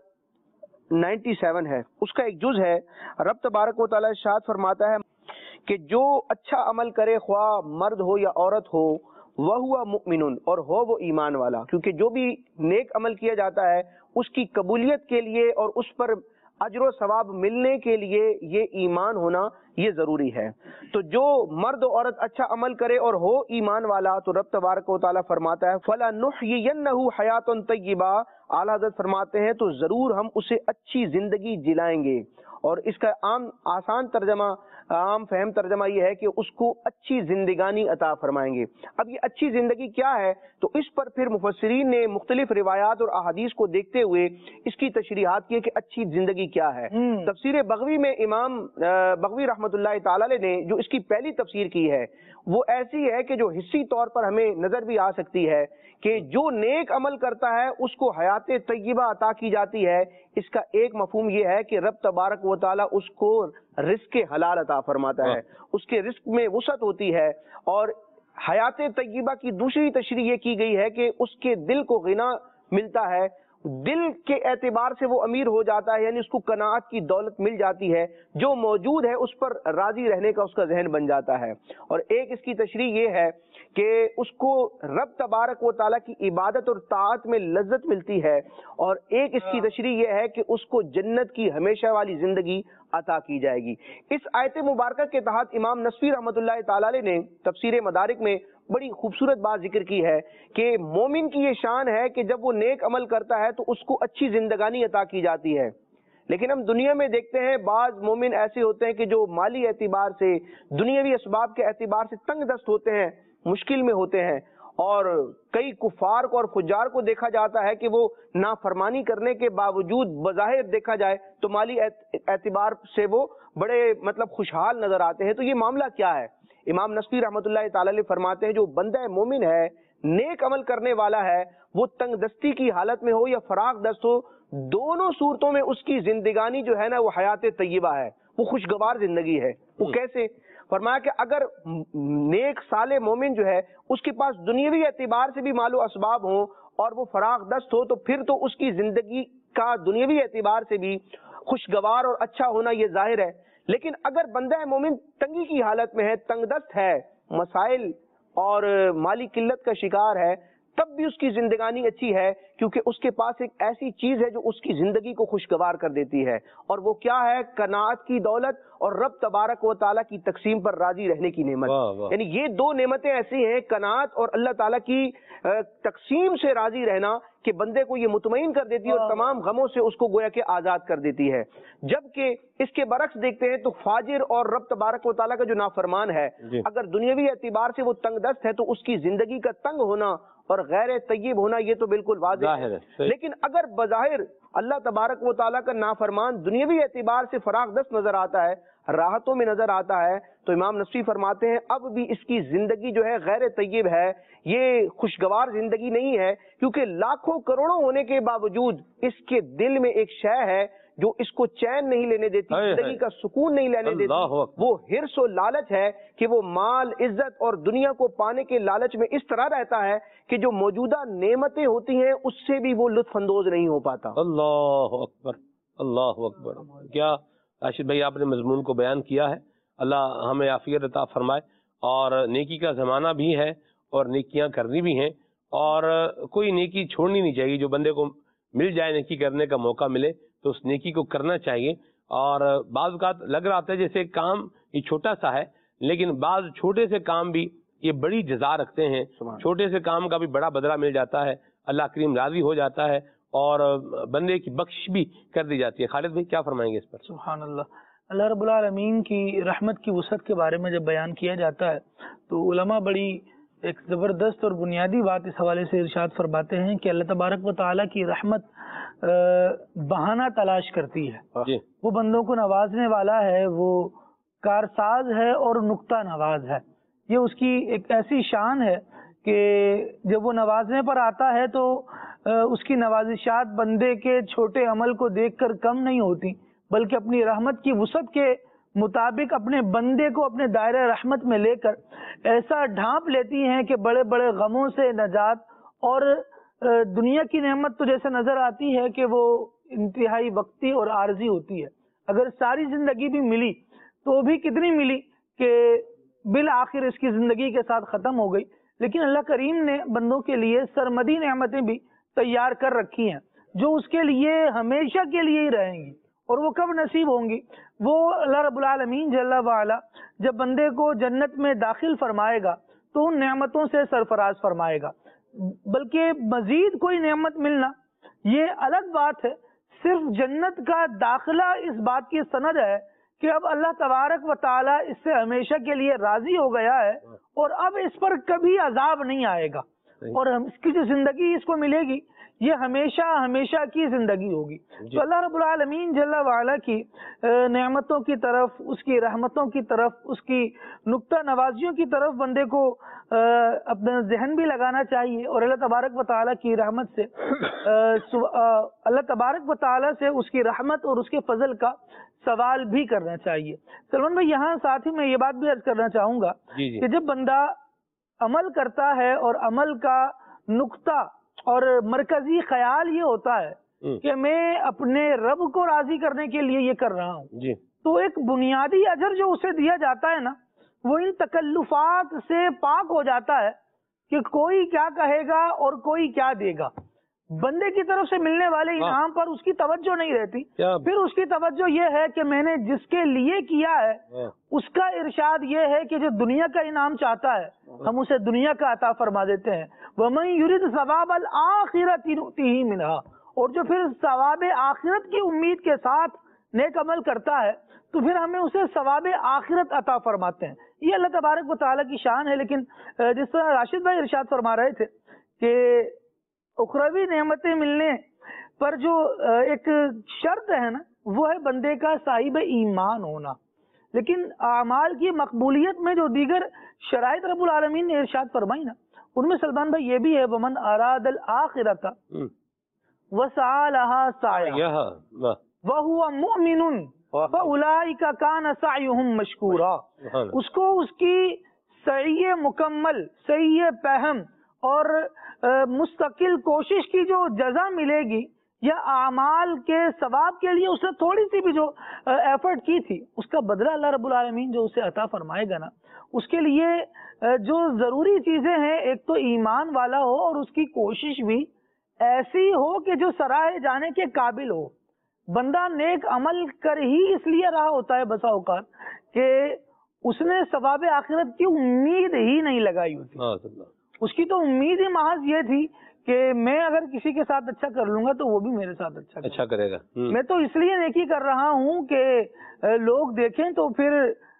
سینتاسی ہے، اس کا ایک جز ہے۔ رب تبارک و تعالی ارشاد فرماتا ہے کہ جو اچھا عمل کرے، خواہ مرد ہو یا عورت ہو، وَهُوَ مُؤْمِنٌ، اور ہو وہ ایمان والا، کیونکہ جو بھی نیک عمل کیا جاتا ہے اس کی قبولیت کے لیے اور اس پر اجر و ثواب ملنے کے لیے یہ ایمان ہونا یہ ضروری ہے۔ تو جو مرد و عورت اچھا عمل کرے اور ہو ایمان والا، تو رب تبارک و تعالیٰ فرماتا ہے فَلَنُحْيِيَنَّهُ حَيَاةً طَيِّبَةً، اعلیٰ حضرت فرماتے ہیں تو ضرور ہم اسے اچھی زندگی جلائیں گے۔ اور اس کا عام آسان ترجمہ، عام فہم ترجمہ یہ ہے کہ اس کو اچھی زندگانی عطا فرمائیں گے۔ اب یہ اچھی زندگی کیا ہے، تو اس پر پھر مفسرین نے مختلف روایات اور احادیث کو دیکھتے ہوئے اس کی تشریحات کی کہ اچھی زندگی کیا ہے۔ تفسیر بغوی میں امام بغوی رحمۃ اللہ تعالی علیہ نے جو اس کی پہلی تفسیر کی ہے وہ ایسی ہے کہ جو حصی طور پر ہمیں نظر بھی آ سکتی ہے کہ جو نیک عمل کرتا ہے اس کو حیات طیبہ عطا کی جاتی ہے۔ اس کا ایک مفہوم یہ ہے کہ رب تبارک و تعالی اس کو رزق حلال عطا فرماتا ہے، اس کے رزق میں وسعت ہوتی ہے۔ اور حیات طیبہ کی دوسری تشریح یہ کی گئی ہے کہ اس کے دل کو غنا ملتا ہے، دل کے اعتبار سے وہ امیر ہو جاتا ہے، یعنی اس کو قناعت کی دولت مل جاتی ہے، جو موجود ہے اس پر راضی رہنے کا اس کا ذہن بن جاتا ہے۔ اور ایک اس کی تشریح یہ ہے کہ اس کو رب تبارک و تعالیٰ کی عبادت اور طاعت میں لذت ملتی ہے، اور ایک اس کی تشریح یہ ہے کہ اس کو جنت کی ہمیشہ والی زندگی عطا کی جائے گی۔ اس آیت مبارکہ کے تحت امام نصفی رحمۃ اللہ تعالی علیہ نے تفسیر مدارک میں بڑی خوبصورت بات ذکر کی ہے کہ مومن کی یہ شان ہے کہ جب وہ نیک عمل کرتا ہے تو اس کو اچھی زندگانی عطا کی جاتی ہے۔ لیکن ہم دنیا میں دیکھتے ہیں بعض مومن ایسے ہوتے ہیں کہ جو مالی اعتبار سے، دنیاوی اسباب کے اعتبار سے تنگ دست ہوتے ہیں، مشکل میں ہوتے ہیں، اور کئی کفار کو اور فجار کو دیکھا جاتا ہے کہ وہ نافرمانی کرنے کے باوجود بظاہر دیکھا جائے تو مالی اعتبار سے وہ بڑے مطلب خوشحال نظر آتے ہیں. تو یہ معاملہ کیا ہے؟ امام نصفی رحمۃ اللہ تعالی علیہ فرماتے ہیں جو بندہ مومن ہے، نیک عمل کرنے والا ہے، وہ تنگ دستی کی حالت میں ہو یا فراغ دست ہو، دونوں صورتوں میں اس کی زندگانی جو ہے نا وہ حیات طیبہ ہے، وہ خوشگوار زندگی ہے. وہ کیسے؟ فرمایا کہ اگر نیک صالح مومن جو ہے اس کے پاس دنیاوی اعتبار سے بھی مال و اسباب ہوں اور وہ فراغ دست ہو تو پھر تو اس کی زندگی کا دنیاوی اعتبار سے بھی خوشگوار اور اچھا ہونا یہ ظاہر ہے. لیکن اگر بندہ مومن تنگی کی حالت میں ہے، تنگ دست ہے، مسائل اور مالی قلت کا شکار ہے، تب بھی اس کی زندگانی اچھی ہے، کیونکہ اس کے پاس ایک ایسی چیز ہے جو اس کی زندگی کو خوشگوار کر دیتی ہے. اور وہ کیا ہے؟ قناعت کی دولت اور رب تبارک و تعالیٰ کی تقسیم پر راضی رہنے کی نعمت. یعنی یہ دو نعمتیں ایسی ہیں، قناعت اور اللہ تعالیٰ کی تقسیم سے راضی رہنا، کہ بندے کو یہ مطمئن کر دیتی ہے اور تمام غموں سے اس کو گویا کہ آزاد کر دیتی ہے. جبکہ اس کے برعکس دیکھتے ہیں تو فاجر اور رب تبارک و تعالیٰ کا جو نافرمان ہے، اگر دنیاوی اعتبار سے وہ تنگ دست ہے تو اس کی زندگی کا تنگ ہونا اور غیر طیب ہونا یہ تو بالکل واضح ہے. لیکن اگر بظاہر اللہ تبارک و تعالیٰ کا نافرمان دنیاوی اعتبار سے فراغ دست نظر آتا ہے، راحتوں میں نظر آتا ہے، تو امام نصفی فرماتے ہیں اب بھی اس کی زندگی جو ہے غیر طیب ہے، یہ خوشگوار زندگی نہیں ہے، کیونکہ لاکھوں کروڑوں ہونے کے باوجود اس کے دل میں ایک شے ہے جو اس کو چین نہیں لینے دیتی، زندگی کا سکون نہیں لینے دیتی. وہ حرص و لالچ ہے کہ وہ مال، عزت اور دنیا کو پانے کے لالچ میں اس طرح رہتا ہے کہ جو موجودہ نعمتیں ہوتی ہیں اس سے بھی وہ لطف اندوز نہیں ہو پاتا. اللہ اکبر، اللہ اکبر. کیا راشد بھائی آپ نے مضمون کو بیان کیا ہے. اللہ ہمیں عافیت عطا فرمائے. اور نیکی کا زمانہ بھی ہے اور نیکیاں کرنی بھی ہیں، اور کوئی نیکی چھوڑنی نہیں چاہیے. جو بندے کو مل جائے نیکی کرنے کا موقع ملے تو اس نیکی کو کرنا چاہیے. اور بعض اوقات لگ رہا ہے جیسے کام یہ چھوٹا سا ہے، لیکن بعض چھوٹے سے کام بھی یہ بڑی جزا رکھتے ہیں. چھوٹے سے کام کا بھی بڑا بدلہ مل جاتا ہے، اللہ کریم راضی ہو جاتا ہے اور بندے کی بخش بھی کر دی جاتی ہے. خالد بھائی کیا فرمائیں گے اس پر؟ سبحان اللہ. اللہ رب العالمین کی رحمت کی وسعت کے بارے میں جب بیان کیا جاتا ہے تو علماء بڑی ایک زبردست اور بنیادی بات اس حوالے سے ارشاد فرماتے ہیں کہ اللہ تبارک و تعالیٰ کی رحمت بہانہ تلاش کرتی ہے. جی. وہ بندوں کو نوازنے والا ہے، وہ کارساز ہے اور نکتہ نواز ہے. یہ اس کی ایک ایسی شان ہے کہ جب وہ نوازنے پر آتا ہے تو اس کی نوازشات بندے کے چھوٹے عمل کو دیکھ کر کم نہیں ہوتی، بلکہ اپنی رحمت کی وسعت کے مطابق اپنے بندے کو اپنے دائرہ رحمت میں لے کر ایسا ڈھانپ لیتی ہیں کہ بڑے بڑے غموں سے نجات. اور دنیا کی نعمت تو جیسے نظر آتی ہے کہ وہ انتہائی وقتی اور عارضی ہوتی ہے. اگر ساری زندگی بھی ملی تو بھی کتنی ملی کہ بالآخر اس کی زندگی کے ساتھ ختم ہو گئی. لیکن اللہ کریم نے بندوں کے لیے سرمدی نعمتیں بھی تیار کر رکھی ہیں جو اس کے لیے ہمیشہ کے لیے ہی رہیں گی. اور وہ کب نصیب ہوں گی؟ وہ اللہ رب العالمین جل وعلا جب بندے کو جنت میں داخل فرمائے گا تو ان نعمتوں سے سرفراز فرمائے گا. بلکہ مزید کوئی نعمت ملنا یہ الگ بات ہے. صرف جنت کا داخلہ اس بات کی سند ہے کہ اب اللہ تبارک و تعالی اس سے ہمیشہ کے لیے راضی ہو گیا ہے اور اب اس پر کبھی عذاب نہیں آئے گا، اور اس کی جو زندگی اس کو ملے گی یہ ہمیشہ ہمیشہ کی زندگی ہوگی. تو اللہ رب العالمین جل وعلا کی نعمتوں کی طرف، اس کی رحمتوں کی طرف، اس کی نکتہ نوازیوں کی طرف بندے کو اپنا ذہن بھی لگانا چاہیے، اور اللہ تبارک و تعالیٰ کی رحمت سے اللہ تبارک و تعالیٰ سے اس کی رحمت اور اس کے فضل کا سوال بھی کرنا چاہیے. سلمان بھائی یہاں ساتھ ہی میں یہ بات بھی عرض کرنا چاہوں گا کہ جب بندہ عمل کرتا ہے اور عمل کا نقطہ اور مرکزی خیال یہ ہوتا ہے کہ میں اپنے رب کو راضی کرنے کے لیے یہ کر رہا ہوں، جی. تو ایک بنیادی اجر جو اسے دیا جاتا ہے نا وہ ان تکلفات سے پاک ہو جاتا ہے کہ کوئی کیا کہے گا اور کوئی کیا دے گا. بندے کی طرف سے ملنے والے انعام پر اس کی توجہ نہیں رہتی، پھر اس کی توجہ یہ ہے کہ میں نے جس کے لیے کیا ہے اس کا ارشاد یہ ہے کہ جو دنیا کا انعام چاہتا ہے ہم اسے دنیا کا عطا فرما دیتے ہیں. وَمَن يُرِدْ ثَوَابَ الْآخِرَةِ نُؤْتِهِ مِنْهَا. اور جو پھر ثواب آخرت کی امید کے ساتھ نیک عمل کرتا ہے تو پھر ہمیں اسے ثواب آخرت عطا فرماتے ہیں. یہ اللہ تبارک و تعالیٰ کی شان ہے. لیکن جس طرح راشد بھائی ارشاد فرما رہے تھے کہ اخروی نعمتیں ملنے پر جو ایک شرط ہے نا وہ ہے بندے کا صاحب ایمان ہونا. لیکن اعمال کی مقبولیت میں جو دیگر شرائط رب العالمین نے ارشاد فرمائی نا ان میں سلمان بھائی یہ بھی ہے ومن اراد الآخرۃ وسعى لها سعيها وهو مؤمن فَأُولَئِكَ كَانَ سَعْيُهُمْ مَشْكُورًا. اس کو اس کی سعی مکمل سعی پہم اور مستقل کوشش کی جو جزا ملے گی یا اعمال کے ثواب کے لیے اس نے تھوڑی سی بھی جو ایفرٹ کی تھی اس کا بدلہ اللہ رب العالمین جو اسے عطا فرمائے گا نا اس کے لیے جو ضروری چیزیں ہیں ایک تو ایمان والا ہو اور اس کی کوشش بھی ایسی ہو کہ جو سرائے جانے کے قابل ہو. بندہ نیک عمل کر ہی اس لیے رہا ہوتا ہے بسا اوقات کہ اس نے ثواب آخرت کی امید ہی نہیں لگائی ہوتی. اس کی تو امید ہی محض یہ تھی کہ میں اگر کسی کے ساتھ اچھا کر لوں گا تو وہ بھی میرے ساتھ اچھا اچھا کرے گا. میں تو اس لیے نیکی کر رہا ہوں کہ لوگ دیکھیں تو پھر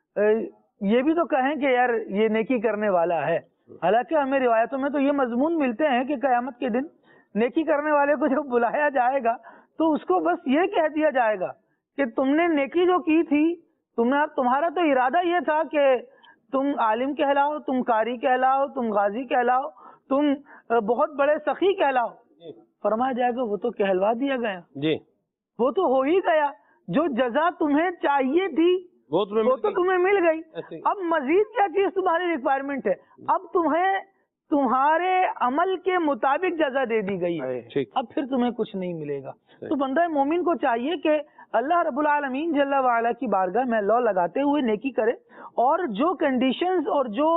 یہ بھی تو کہیں کہ یار یہ نیکی کرنے والا ہے. حالانکہ ہمیں روایتوں میں تو یہ مضمون ملتے ہیں کہ قیامت کے دن نیکی کرنے والے کو جب بلایا جائے گا تو اس کو بس یہ کہہ دیا جائے گا کہ تم نے نیکی جو کی تھی تم نے تمہارا تو ارادہ یہ تھا کہ تم عالم کہلاؤ, تم قاری کہلاؤ, تم غازی کہلاؤ, تم بہت بڑے سخی کہلاؤ. فرمایا جائے گا وہ تو کہلوا دیا گیا جی, وہ تو ہو ہی گیا. جو جزا تمہیں چاہیے تھی وہ تو تمہیں مل گئی. اب مزید کیا چیز تمہاری ریکوائرمنٹ ہے؟ اب تمہیں تمہارے عمل کے مطابق جزا دے دی گئی ہے, اب پھر تمہیں کچھ نہیں ملے گا. تو بندہ مومن کو چاہیے کہ اللہ رب العالمین جل وعلا کی بارگاہ میں لو لگاتے ہوئے نیکی کرے اور جو کنڈیشنز اور جو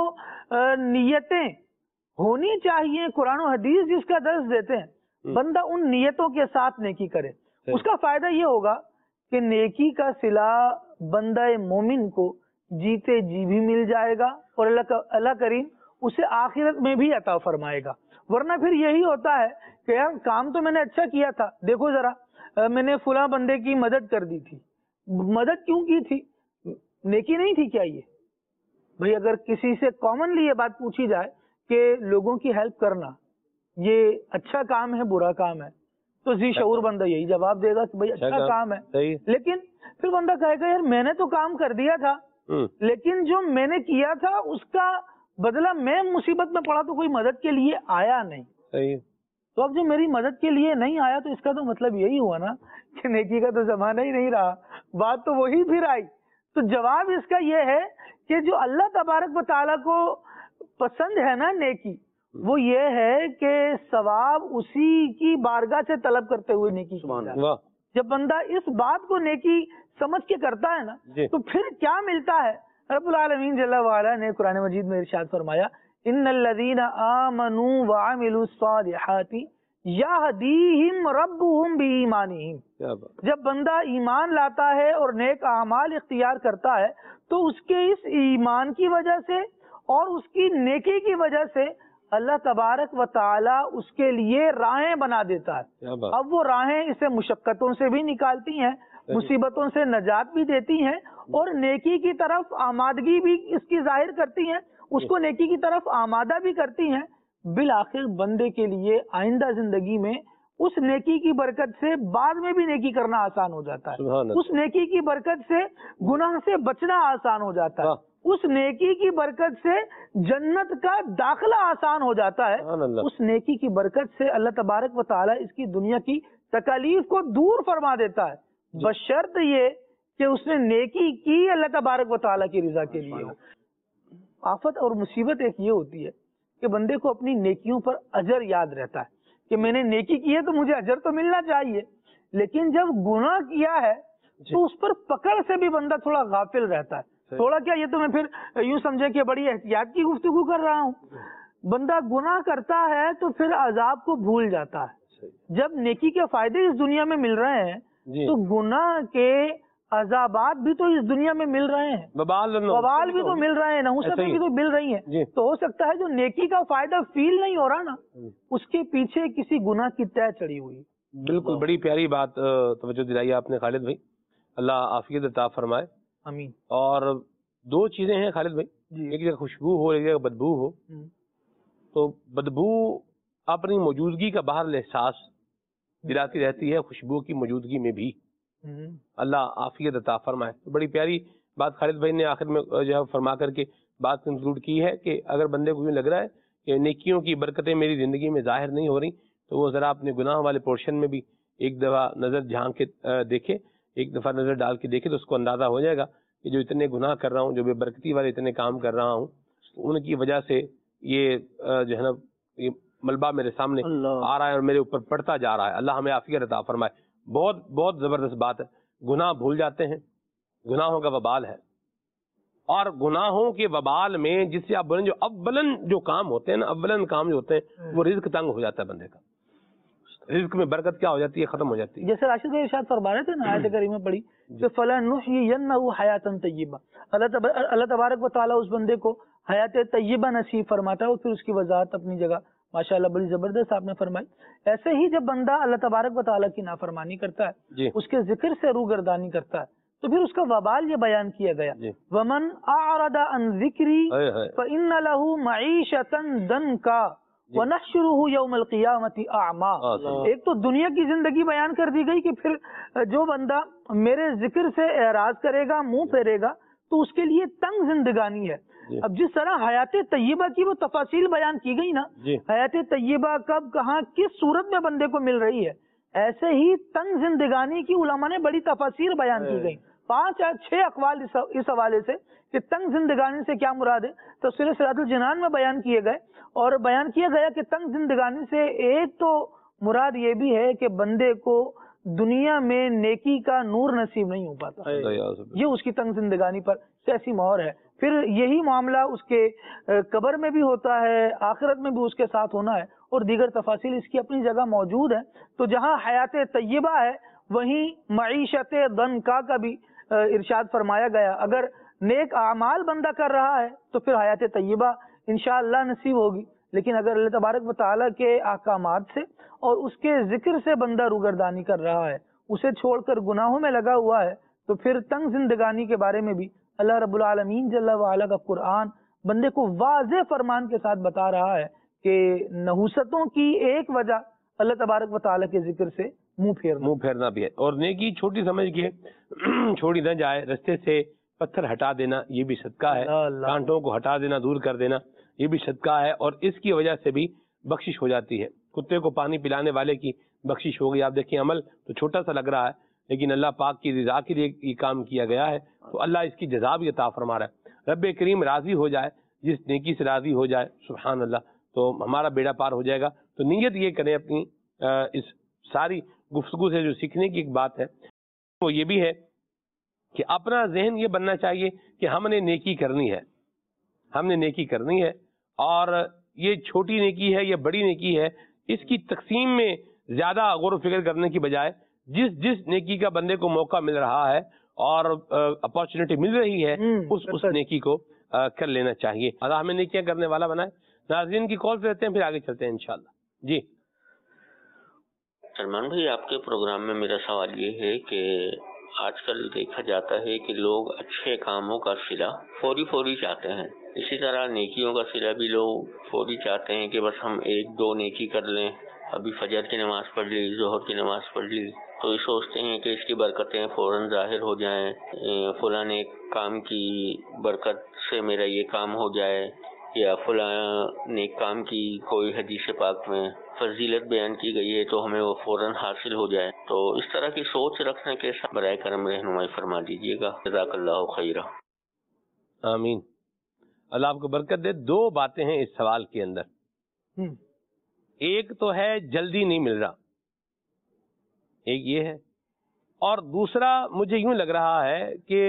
نیتیں ہونی چاہیے قرآن و حدیث جس کا درس دیتے ہیں بندہ ان نیتوں کے ساتھ نیکی کرے. اس کا فائدہ یہ ہوگا کہ نیکی کا صلہ بندہ مومن کو جیتے جی بھی مل جائے گا اور اللہ اللہ کریم اسے آخرت میں بھی عطا فرمائے گا. ورنہ پھر یہی ہوتا ہے کہ یار کام تو میں نے اچھا کیا تھا, دیکھو ذرا میں نے فلاں بندے کی مدد کر دی تھی, مدد کیوں کی تھی؟ نیکی نہیں تھی کیا یہ؟ بھئی اگر کسی سے کامنلی یہ بات پوچھی جائے کہ لوگوں کی ہیلپ کرنا یہ اچھا کام ہے برا کام ہے تو ذی شعور بندہ یہی جواب دے گا کہ بھئی اچھا کام ہے. لیکن پھر بندہ کہے گا یار میں نے تو کام کر دیا تھا لیکن جو میں نے کیا تھا اس کا بدلہ میں مصیبت میں پڑا تو کوئی مدد کے لیے آیا نہیں. تو اب جو میری مدد کے لیے نہیں آیا تو اس کا تو مطلب یہی ہوا نا کہ نیکی کا تو زمانہ ہی نہیں رہا, بات تو وہی پھر آئی. تو جواب اس کا یہ ہے کہ جو اللہ تبارک و تعالیٰ کو پسند ہے نا نیکی وہ یہ ہے کہ ثواب اسی کی بارگاہ سے طلب کرتے ہوئے نیکی. جب بندہ اس بات کو نیکی سمجھ کے کرتا ہے نا تو پھر کیا ملتا ہے؟ رب العالمین جل وعلا نے قرآن مجید میں ارشاد فرمایا ان الذین آمنوا وعملوا الصالحات یہدیہم ربہم بایمانہم. جب بندہ ایمان لاتا ہے اور نیک اعمال اختیار کرتا ہے تو اس کے اس ایمان کی وجہ سے اور اس کی نیکی کی وجہ سے اللہ تبارک و تعالی اس کے لیے راہیں بنا دیتا ہے. اب وہ راہیں اسے مشقتوں سے بھی نکالتی ہیں, مصیبتوں سے نجات بھی دیتی ہیں اور نیکی کی طرف آمادگی بھی اس کی ظاہر کرتی ہیں, اس کو نیکی کی طرف آمادہ بھی کرتی ہیں. بالآخر بندے کے لیے آئندہ زندگی میں اس نیکی کی برکت سے بعد میں بھی نیکی کرنا آسان ہو جاتا ہے, اس نیکی کی برکت سے گناہ سے بچنا آسان ہو جاتا ہے, اس نیکی کی برکت سے جنت کا داخلہ آسان ہو جاتا ہے, اس نیکی کی برکت سے اللہ تبارک و تعالیٰ اس کی دنیا کی تکالیف کو دور فرما دیتا ہے, بشرط یہ کہ اس نے نیکی کی اللہ تبارک و تعالیٰ کی رضا کے لیے. آفت اور مصیبت ایک یہ ہوتی ہے کہ بندے کو اپنی نیکیوں پر اجر یاد رہتا ہے کہ میں نے نیکی کی ہے تو مجھے اجر تو ملنا چاہیے, لیکن جب گناہ کیا ہے تو اس پر پکڑ سے بھی بندہ تھوڑا غافل رہتا ہے. تھوڑا کیا یہ تو میں پھر یوں سمجھے کہ بڑی احتیاط کی گفتگو کر رہا ہوں. بندہ گناہ کرتا ہے تو پھر عذاب کو بھول جاتا ہے. جب نیکی کے فائدے اس دنیا میں مل رہے ہیں تو گناہ کے عذابات بھی تو اس دنیا میں مل رہے ہیں, وبال بھی تو مل رہے ہیں, نحوستیں بھی تو مل رہی ہیں. تو ہو سکتا ہے جو نیکی کا فائدہ فیل نہیں ہو رہا نا اس کے پیچھے کسی گناہ کی طے چڑھی ہوئی. بالکل بڑی پیاری بات توجہ دلائی آپ نے خالد بھائی, اللہ عافیت عطا فرمائے. آمین. اور دو چیزیں ہیں خالد بھائی، ایک جگہ خوشبو ہو، ایک جگہ بدبو ہو. تو بدبو اپنی موجودگی کا باہر احساس دلاتی رہتی ہے، خوشبو کی موجودگی میں بھی. اللہ عافیت عطا فرمائے. بڑی پیاری بات خالد بھائی نے آخر میں جو ہے فرما کر کے بات کنکلوڈ کی ہے کہ اگر بندے کو یوں لگ رہا ہے کہ نیکیوں کی برکتیں میری زندگی میں ظاہر نہیں ہو رہی، تو وہ ذرا اپنے گناہ والے پورشن میں بھی ایک دفعہ نظر جھانک کے دیکھے، ایک دفعہ نظر ڈال کے دیکھے، تو اس کو اندازہ ہو جائے گا کہ جو اتنے گناہ کر رہا ہوں، جو بے برکتی والے اتنے کام کر رہا ہوں، ان کی وجہ سے یہ جو ہے نا یہ ملبہ میرے سامنے آ رہا ہے اور میرے اوپر پڑتا جا رہا ہے. اللہ ہمیں عافیت عطا فرمائے. بہت بہت زبردست بات ہے. گناہ بھول جاتے ہیں، گناہوں کا وبال ہے، اور گناہوں کے وبال میں جس سے آپ بولیں جو اولن جو کام ہوتے ہیں نا، اولن کام جو ہوتے ہیں وہ رزق تنگ ہو جاتا ہے بندے کا، رزق میں برکت کیا ہو جاتی ہے، ختم ہو جاتی ہے. جیسے راشد بھائی ارشاد فرما رہے تھے نا آیت کریمہ پڑھی کہ فَلَنُحْيِيَنَّهُ حَيَاةً طَيِّبَةً، اللہ تبارک و تعالیٰ اس بندے کو حیات طیبہ نصیب فرماتا ہے. اور پھر اس کی وضاحت اپنی جگہ ماشاءاللہ بڑی زبردست آپ نے فرمائی. ایسے ہی جب بندہ اللہ تبارک و تعالیٰ کی نافرمانی کرتا ہے، جی اس کے ذکر سے روگردانی کرتا ہے، تو پھر اس کا وبال یہ بیان کیا گیا، جی. وَمَنْ أَعْرَضَ عَنْ ذِكْرِي ہائے ہائے. فَإِنَّ لَهُ مَعِيشَةً ضَنْكًا وَنَحْشُرُهُ يَوْمَ الْقِيَامَةِ أَعْمَىٰ. ایک تو دنیا کی زندگی بیان کر دی گئی کہ پھر جو بندہ میرے ذکر سے اعراض کرے گا، منہ پھیرے گا، تو اس کے لیے تنگ زندگانی ہے. اب جس طرح حیات طیبہ کی وہ تفاصیل بیان کی گئی نا، حیات طیبہ کب کہاں کس صورت میں بندے کو مل رہی ہے، ایسے ہی تنگ زندگانی کی علماء نے بڑی تفاصیل بیان کی گئی. پانچ یا چھ اقوال اس حوالے سے کہ تنگ زندگانی سے کیا مراد ہے تفسیر صراط الجنان میں بیان کیے گئے. اور بیان کیا گیا کہ تنگ زندگانی سے ایک تو مراد یہ بھی ہے کہ بندے کو دنیا میں نیکی کا نور نصیب نہیں ہو پاتا، یہ اس کی تنگ زندگانی پر کیسی مہر ہے. پھر یہی معاملہ اس کے قبر میں بھی ہوتا ہے، آخرت میں بھی اس کے ساتھ ہونا ہے، اور دیگر تفاصیل اس کی اپنی جگہ موجود ہیں. تو جہاں حیات طیبہ ہے وہیں معیشت ضنکا کا بھی ارشاد فرمایا گیا. اگر نیک اعمال بندہ کر رہا ہے تو پھر حیات طیبہ انشاءاللہ نصیب ہوگی، لیکن اگر اللہ تبارک و تعالیٰ کے احکامات سے اور اس کے ذکر سے بندہ روگردانی کر رہا ہے، اسے چھوڑ کر گناہوں میں لگا ہوا ہے، تو پھر تنگ زندگانی کے بارے میں بھی اللہ رب العالمین جل وعلا کا قرآن بندے کو واضح فرمان کے ساتھ بتا رہا ہے کہ نحوستوں کی ایک وجہ اللہ تبارک و تعالیٰ کے ذکر سے منہ پھیرنا منہ پھیرنا بھی ہے. اور نیکی چھوٹی سمجھ کے چھوڑی نہ جائے، رستے سے پتھر ہٹا دینا یہ بھی صدقہ ہے، کانٹوں کو ہٹا دینا، دور کر دینا یہ بھی صدقہ ہے، اور اس کی وجہ سے بھی بخشش ہو جاتی ہے. کتے کو پانی پلانے والے کی بخشش ہو گئی. آپ دیکھیں عمل تو چھوٹا سا لگ رہا ہے، لیکن اللہ پاک کی رضا کے لیے یہ کام کیا گیا ہے، تو اللہ اس کی جزا بھی عطا فرما رہا ہے. رب کریم راضی ہو جائے، جس نیکی سے راضی ہو جائے، سبحان اللہ، تو ہمارا بیڑا پار ہو جائے گا. تو نیت یہ کریں اپنی اس ساری گفتگو سے جو سیکھنے کی ایک بات ہے وہ یہ بھی ہے کہ اپنا ذہن یہ بننا چاہیے کہ ہم نے نیکی کرنی ہے، ہم نے نیکی کرنی ہے، اور یہ چھوٹی نیکی ہے یا بڑی نیکی ہے، اس کی تقسیم میں زیادہ غور و فکر کرنے کی بجائے جس جس نیکی کا بندے کو موقع مل رہا ہے اور اپارچونیٹی مل رہی ہے اس اس نیکی کو کر لینا چاہیے. اللہ ہمیں نیکیاں کرنے والا بنائے. ناظرین کی کال لیتے ہیں، پھر آگے چلتے ہیں انشاءاللہ. جی سلمان بھائی، آپ کے پروگرام میں میرا سوال یہ ہے کہ آج کل دیکھا جاتا ہے کہ لوگ اچھے کاموں کا صلہ فوری فوری چاہتے ہیں، اسی طرح نیکیوں کا صلہ بھی لوگ فوری چاہتے ہیں کہ بس ہم ایک دو نیکی کر لیں. ابھی فجر کی نماز پڑھ لی، ظہر کی نماز پڑھ لی، تو یہ سوچتے ہیں کہ اس کی برکتیں فوراً ظاہر ہو جائیں، فلاں نیک کام کی برکت سے میرا یہ کام ہو جائے، یا فلاں نیک کام کی کوئی حدیث پاک میں فضیلت بیان کی گئی ہے تو ہمیں وہ فوراً حاصل ہو جائے. تو اس طرح کی سوچ رکھنے کے ساتھ برائے کرم رہنمائی فرما دیجیے گا. جزاک اللہ خیرہ. آمین. اللہ آپ کو برکت دے. دو باتیں ہیں اس سوال کے اندر. ایک تو ہے جلدی نہیں مل رہا، ایک یہ ہے، اور دوسرا مجھے یوں لگ رہا ہے کہ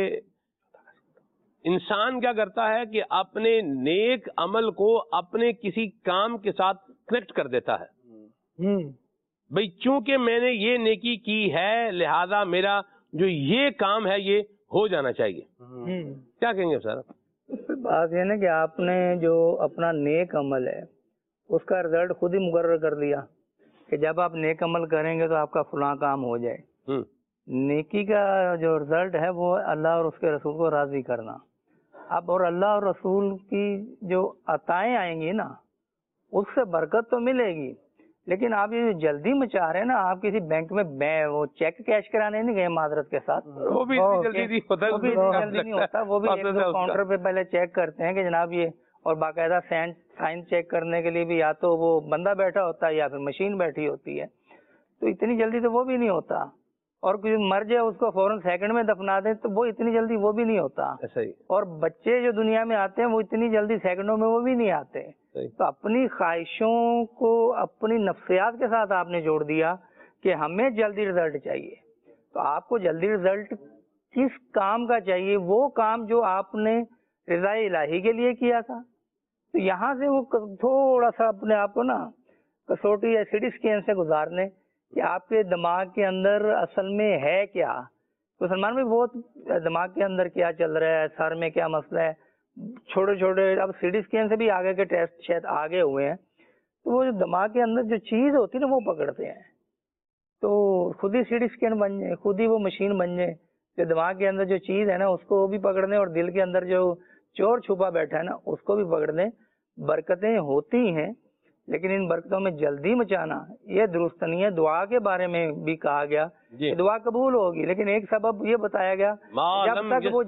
انسان کیا کرتا ہے کہ اپنے نیک عمل کو اپنے کسی کام کے ساتھ کنیکٹ کر دیتا ہے. بھئی چونکہ میں نے یہ نیکی کی ہے لہذا میرا جو یہ کام ہے یہ ہو جانا چاہیے. کیا کہیں گے سر؟ بات یہ نا کہ آپ نے جو اپنا نیک عمل ہے اس کا رزلٹ خود ہی مقرر کر دیا کہ جب آپ نیک عمل کریں گے تو آپ کا فلاں کام ہو جائے. نیکی کا جو رزلٹ ہے وہ اللہ اور اس کے رسول کو راضی کرنا. اب اور اللہ اور رسول کی جو عطائیں آئیں گی نا اس سے برکت تو ملے گی، لیکن آپ یہ جو جلدی مچا رہے ہیں نا، آپ کسی بینک میں وہ چیک کیش کرانے نہیں گئے معذرت کے ساتھ، وہ بھی اتنی جلدی نہیں ہوتا، وہ بھی اتنی جلدی نہیں ہوتا، وہ بھی ایک دو کاؤنٹر پہ پہلے چیک کرتے ہیں کہ جناب یہ، اور باقاعدہ سائن سائن چیک کرنے کے لیے بھی یا تو وہ بندہ بیٹھا ہوتا ہے یا پھر مشین بیٹھی ہوتی ہے، تو اتنی جلدی تو وہ بھی نہیں ہوتا، اور کوئی مر جائے اس کو فوراً سیکنڈ میں دفنا دیں تو وہ اتنی جلدی وہ بھی نہیں ہوتا، اور بچے جو دنیا میں آتے ہیں وہ اتنی جلدی سیکنڈوں میں وہ بھی نہیں آتے، تو اپنی خواہشوں کو اپنی نفسیات کے ساتھ آپ نے جوڑ دیا کہ ہمیں جلدی رزلٹ چاہیے، تو آپ کو جلدی رزلٹ کس کام کا چاہیے؟ وہ کام جو آپ نے رضا الہی کے لیے کیا تھا، تو یہاں سے وہ تھوڑا سا اپنے آپ کو نا کسوٹی یا سٹی اسکین سے گزار لیں کہ آپ کے دماغ کے اندر اصل میں ہے کیا۔ تو سلمان بھائی بہت دماغ کے اندر کیا چل رہا ہے، سر میں کیا مسئلہ ہے، چھوٹے چھوٹے اب سی ٹی اسکین سے بھی آگے کے ٹیسٹ شاید آگے ہوئے ہیں، تو وہ جو دماغ کے اندر جو چیز ہوتی ہے نا وہ پکڑتے ہیں، تو خود ہی سی ٹی اسکین بن جائے، خود ہی وہ مشین بن جائے کہ دماغ کے اندر جو چیز ہے نا اس کو بھی پکڑ لیں، اور دل کے اندر جو چور چھپا بیٹھا ہے نا اس کو بھی پکڑ لیں۔ برکتیں ہوتی ہیں لیکن ان برکتوں میں جلدی مچانا یہ درست نہیں ہے۔ دعا کے بارے میں بھی کہا گیا کہ دعا قبول ہوگی، لیکن ایک سبب یہ بتایا گیا جب تک وہ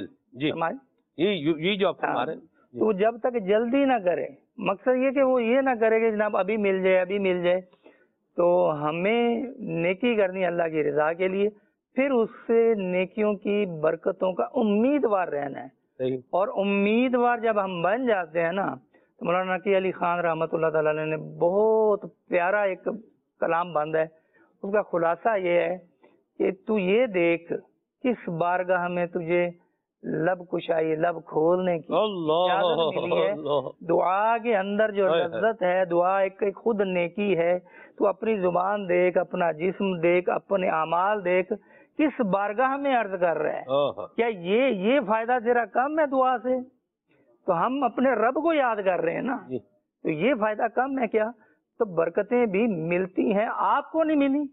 یہ جو آپ فرما رہے ہیں تو جب تک جلدی نہ کرے، مقصد یہ کہ وہ یہ نہ کرے کہ جناب ابھی مل جائے ابھی مل جائے، تو ہمیں نیکی کرنی اللہ کی رضا کے لیے، پھر اس سے نیکیوں کی برکتوں کا امیدوار رہنا ہے، اور امیدوار جب ہم بن جاتے ہیں نا تو مولانا نقی علی خان رحمۃ اللہ تعالی نے بہت پیارا ایک کلام باندھا ہے، اس کا خلاصہ یہ ہے کہ تو یہ دیکھ کس بارگاہ میں تجھے لب کشائی لب کھولنے کی اجازت ملی ہے، دعا کے اندر جو لذت ہے، دعا ایک خود نیکی ہے، تو اپنی زبان دیکھ، اپنا جسم دیکھ، اپنے اعمال دیکھ، کس بارگاہ میں عرض کر رہے ہیں، کیا یہ یہ فائدہ تیرا کم ہے دعا سے؟ تو ہم اپنے رب کو یاد کر رہے ہیں نا، تو یہ فائدہ کم ہے کیا؟ تو برکتیں بھی ملتی ہیں، آپ کو نہیں ملی،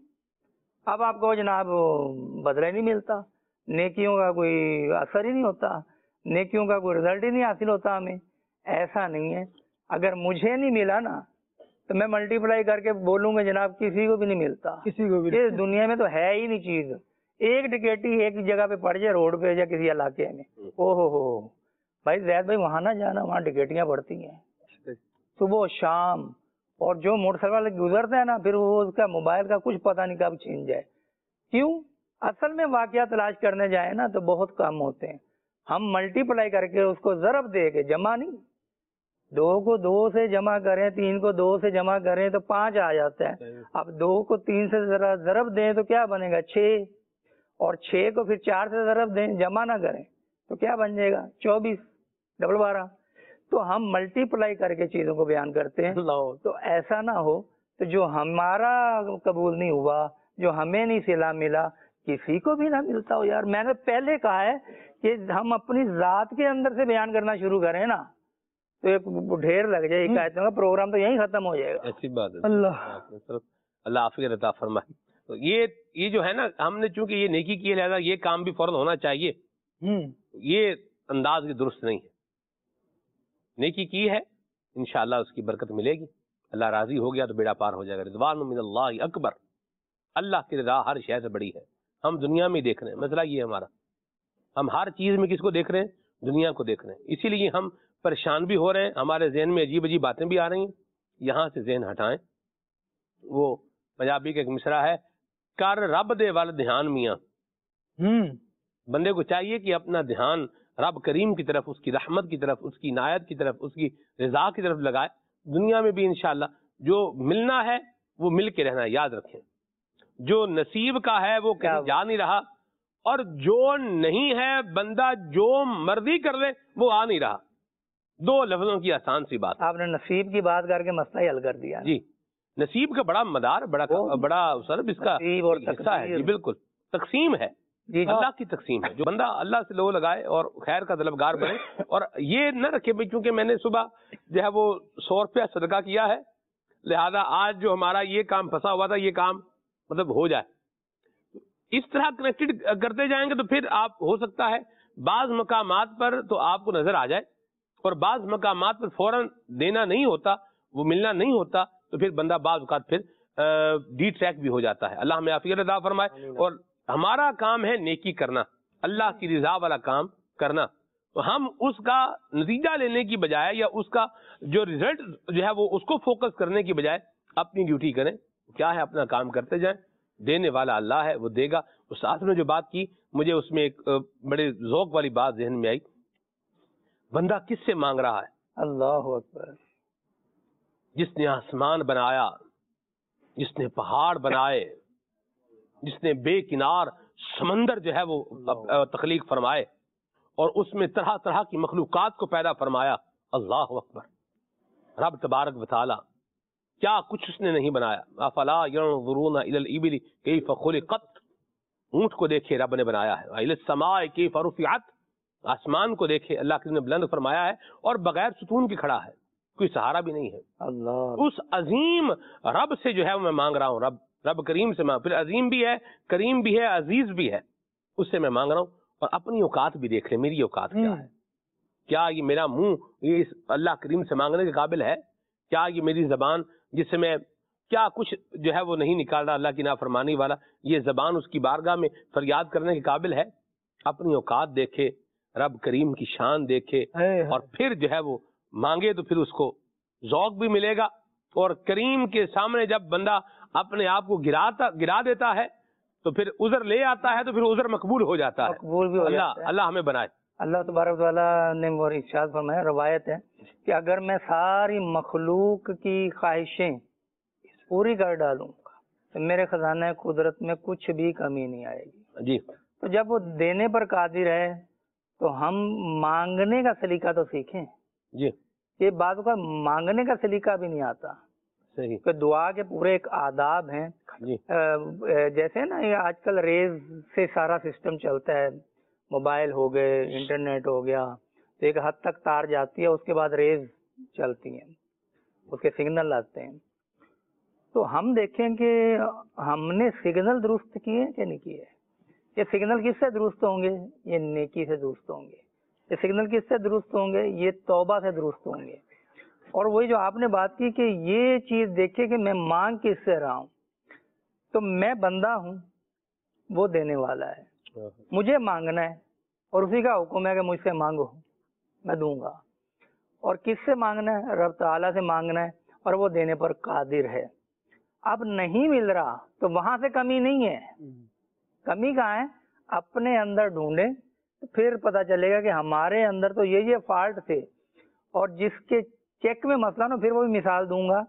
اب آپ کو جناب بدلہ نہیں ملتا، نیکیوں کا کوئی اثر ہی نہیں ہوتا، نیکیوں کا کوئی رزلٹ ہی نہیں حاصل ہوتا ہمیں، ایسا نہیں ہے۔ اگر مجھے نہیں ملا نا تو میں ملٹی پلائی کر کے بولوں گا جناب کسی کو بھی نہیں ملتا، کسی کو بھی اس دنیا میں تو ہے ہی نہیں چیز، ایک ڈکیٹی ایک جگہ پہ پڑ جائے روڈ پہ یا کسی علاقے میں، او ہو ہو بھائی زید بھائی وہاں نہ جانا، وہاں ڈکیٹیاں پڑتی ہیں صبح شام، اور جو موٹر سائیکل والے گزرتے ہیں نا پھر وہ اس کا موبائل کا کچھ پتہ نہیں کب چھین جائے، کیوں؟ اصل میں واقعہ تلاش کرنے جائیں نا تو بہت کم ہوتے ہیں، ہم ملٹی پلائی کر کے اس کو ضرب دے کے، جمع نہیں، دو کو دو سے جمع کریں، تین کو دو سے جمع کریں تو پانچ آ جاتا ہے، اب دو کو تین سے ذرا ضرب دیں تو کیا بنے گا؟ چھ، اور چھ کو پھر چار سے ضرب دیں، جمع نہ کریں تو کیا بن جائے گا؟ چوبیس، ڈبل بارہ۔ تو ہم ملٹی پلائی کر کے چیزوں کو بیان کرتے ہیں، تو ایسا نہ ہو تو جو ہمارا قبول نہیں ہوا، جو ہمیں نہیں صلہ ملا، کسی کو بھی نہ ملتا ہو۔ یار میں نے پہلے کہا ہے کہ ہم اپنی ذات کے اندر سے بیان کرنا شروع کریں نا تو ایک ڈھیر لگ جائے، ایک آیتوں کا پروگرام تو یہیں ختم ہو جائے گا۔ ایسی بات ہے، اللہ اللہ عافیت عطا فرمائے۔ تو یہ یہ جو ہے نا، ہم نے چونکہ یہ نیکی کی ہے لہذا یہ کام بھی فوراً ہونا چاہیے، یہ انداز بھی درست نہیں ہے۔ نیکی کی ہے انشاءاللہ اس کی برکت ملے گی، اللہ راضی ہو گیا تو بیڑا پار ہو جائے گا۔ رضوان من اللہ اکبر، اللہ کی رضا ہر شے سے بڑی ہے۔ ہم دنیا میں دیکھ رہے ہیں، مسئلہ یہ ہے ہمارا، ہم ہر چیز میں کس کو دیکھ رہے ہیں؟ دنیا کو دیکھ رہے ہیں، اسی لیے ہم پریشان بھی ہو رہے ہیں، ہمارے ذہن میں عجیب عجیب باتیں بھی آ رہی ہیں۔ یہاں سے ذہن ہٹائیں۔ وہ پنجابی کا ایک مصرع ہے، کر رب دے ول دھیان میاں، بندے کو چاہیے کہ اپنا دھیان رب کریم کی طرف، اس کی رحمت کی طرف، اس کی عنایت کی طرف، اس کی رضا کی طرف لگائے۔ دنیا میں بھی انشاءاللہ جو ملنا ہے وہ مل کے رہنا ہے، یاد رکھیں۔ جو نصیب کا ہے وہ کہیں جا نہیں رہا، اور جو نہیں ہے بندہ جو مرضی کر لے وہ آ نہیں رہا۔ دو لفظوں کی آسان سی بات، آپ نے نصیب کی بات کر کے مسئلہ حل کر دیا۔ جی، نصیب کا بڑا مدار، بڑا بڑا سرب اس کا حصہ ہے، جی بالکل تقسیم ہے، اللہ کی تقسیم ہے۔ جو بندہ اللہ سے لو لگائے اور خیر کا طلبگار بنے، اور یہ نہ رکھے بھائی چونکہ میں نے صبح جو ہے وہ سو روپیہ صدقہ کیا ہے لہذا آج جو ہمارا یہ کام پھنسا ہوا تھا یہ کام مطلب ہو جائے، اس طرح کنیکٹڈ کرتے جائیں گے تو پھر آپ ہو سکتا ہے بعض مقامات پر تو آپ کو نظر آ جائے اور بعض مقامات پر فوراً دینا نہیں ہوتا، وہ ملنا نہیں ہوتا، تو پھر بندہ بعض اوقات پھر ڈی ٹریک بھی ہو جاتا ہے. اللہ ہمیں عافیت عطا فرمائے. اور ہمارا کام ہے نیکی کرنا، اللہ کی رضا والا کام کرنا. تو ہم اس کا نتیجہ لینے کی بجائے یا اس کا جو ریزلٹ جو ہے وہ اس کو فوکس کرنے کی بجائے اپنی ڈیوٹی کریں. کیا ہے، اپنا کام کرتے جائیں، دینے والا اللہ ہے، وہ دے گا. استاد نے جو بات کی مجھے اس میں ایک بڑے ذوق والی بات ذہن میں آئی. بندہ کس سے مانگ رہا ہے؟ اللہ اکبر. جس نے آسمان بنایا، جس نے پہاڑ بنائے، جس نے بے کنار سمندر جو ہے وہ تخلیق فرمائے اور اس میں طرح طرح کی مخلوقات کو پیدا فرمایا. اللہ اکبر. رب تبارک و تعالی کیا کچھ اس نے نہیں بنایا. افلا ينظرون الى الابل كيف خلقت. اونٹ کو دیکھے رب نے بنایا ہے. الى السماء كيف رفعت. آسمان کو دیکھے اللہ کے نے بلند فرمایا ہے اور بغیر ستون کے کھڑا ہے، کوئی سہارا بھی نہیں ہے. اللہ. اس عظیم رب سے جو ہے میں مانگ رہا ہوں. رب رب کریم سے مانگ، پھر عظیم بھی ہے، کریم بھی ہے، عزیز بھی ہے، اس سے میں مانگ رہا ہوں. اور اپنی اوقات بھی دیکھ لیں، میری اوقات کیا ہے. کیا یہ میرا منہ یہ اس اللہ کریم سے مانگنے کے قابل ہے؟ کیا یہ میری زبان جس سے میں کیا کچھ جو ہے وہ نہیں نکال رہا اللہ کی نافرمانی والا، یہ زبان اس کی بارگاہ میں فریاد کرنے کے قابل ہے؟ اپنی اوقات دیکھے، رب کریم کی شان دیکھے اور پھر جو ہے وہ مانگے تو پھر اس کو ذوق بھی ملے گا. اور کریم کے سامنے جب بندہ اپنے آپ کو گراتا گرا دیتا ہے تو پھر عذر لے آتا ہے تو پھر عذر مقبول ہو جاتا ہے. مقبول بھی ہو اللہ جاتا ہے. اللہ ہمیں بنائے. اللہ تبارک و تعالیٰ نے وہ ارشاد فرمایا، روایت ہے کہ اگر میں ساری مخلوق کی خواہشیں پوری کر ڈالوں تو میرے خزانہ قدرت میں کچھ بھی کمی نہیں آئے گی. جی. تو جب وہ دینے پر قادر ہے تو ہم مانگنے کا سلیقہ تو سیکھیں. جی. یہ بات کا مانگنے کا سلیقہ بھی نہیں آتا. صحیح. کہ دعا کے پورے ایک آداب ہیں. جی. جیسے نا یہ آج کل ریز سے سارا سسٹم چلتا ہے، موبائل ہو گئے، انٹرنیٹ ہو گیا، تو ایک حد تک تار جاتی ہے، اس کے بعد ریز چلتی ہیں، اس کے سگنل آتے ہیں. تو ہم دیکھیں کہ ہم نے سگنل درست کیے کہ نہیں کیے. یہ سگنل کس سے درست ہوں گے؟ یہ نیکی سے درست ہوں گے. یہ سگنل کس سے درست ہوں گے؟ یہ توبہ سے درست ہوں گے. اور وہی جو آپ نے بات کی کہ یہ چیز دیکھے کہ میں مانگ کس سے رہا ہوں، تو میں بندہ ہوں، وہ دینے والا ہے، مجھے مانگنا ہے اور اسی کا حکم ہے کہ مجھ سے مانگو میں دوں گا. اور کس سے مانگنا ہے؟ رب تعالیٰ سے مانگنا ہے اور وہ دینے پر قادر ہے. اب نہیں مل رہا تو وہاں سے کمی نہیں ہے. کمی کہاں ہے؟ اپنے اندر ڈھونڈے پھر پتا چلے گا کہ ہمارے اندر تو یہ یہ فالٹ تھے. اور جس کے چیک میں مسئلہ نا، پھر وہ بھی مثال دوں گا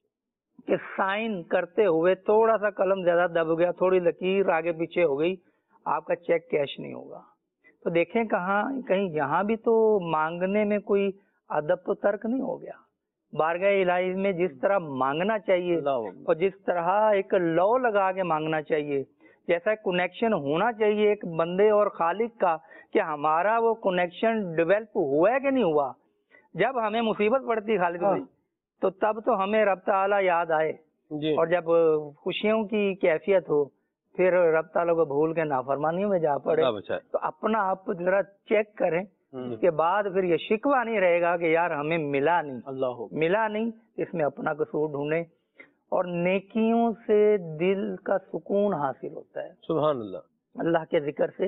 کہ سائن کرتے ہوئے تھوڑا سا قلم زیادہ دب گیا، تھوڑی لکیر آگے پیچھے ہو گئی، آپ کا چیک کیش نہیں ہوگا. تو دیکھیں کہاں کہیں یہاں بھی تو مانگنے میں کوئی ادب تو ترک نہیں ہو گیا. بارگاہ الہی میں جس طرح مانگنا چاہیے اور جس طرح ایک لو لگا کے مانگنا چاہیے، جیسا کنیکشن ہونا چاہیے ایک بندے اور خالق کا، کہ ہمارا وہ کنیکشن ڈیولپ ہوا ہے کہ نہیں ہوا. جب ہمیں مصیبت پڑتی خالق بھائی تو تب تو ہمیں رب تعالیٰ یاد آئے. جی. اور جب خوشیوں کی کیفیت ہو پھر رب تعالیٰ کو بھول کے نافرمانیوں میں جا پڑے. تو اپنا آپ ذرا چیک کریں، اس کے بعد پھر یہ شکوہ نہیں رہے گا کہ یار ہمیں ملا نہیں، اللہ ملا نہیں. اس میں اپنا قصور ڈھونڈیں اور نیکیوں سے دل کا سکون حاصل ہوتا ہے. سبحان اللہ. اللہ کے ذکر سے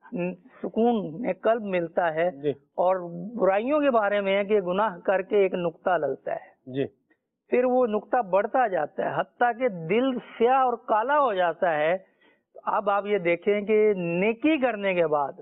سکون میں قلب ملتا ہے. جی. اور برائیوں کے بارے میں ہے کہ گناہ کر کے ایک نقطہ لگتا ہے. جی. پھر وہ نقطہ بڑھتا جاتا ہے حتیٰ کہ دل سیاہ اور کالا ہو جاتا ہے. اب آپ یہ دیکھیں کہ نیکی کرنے کے بعد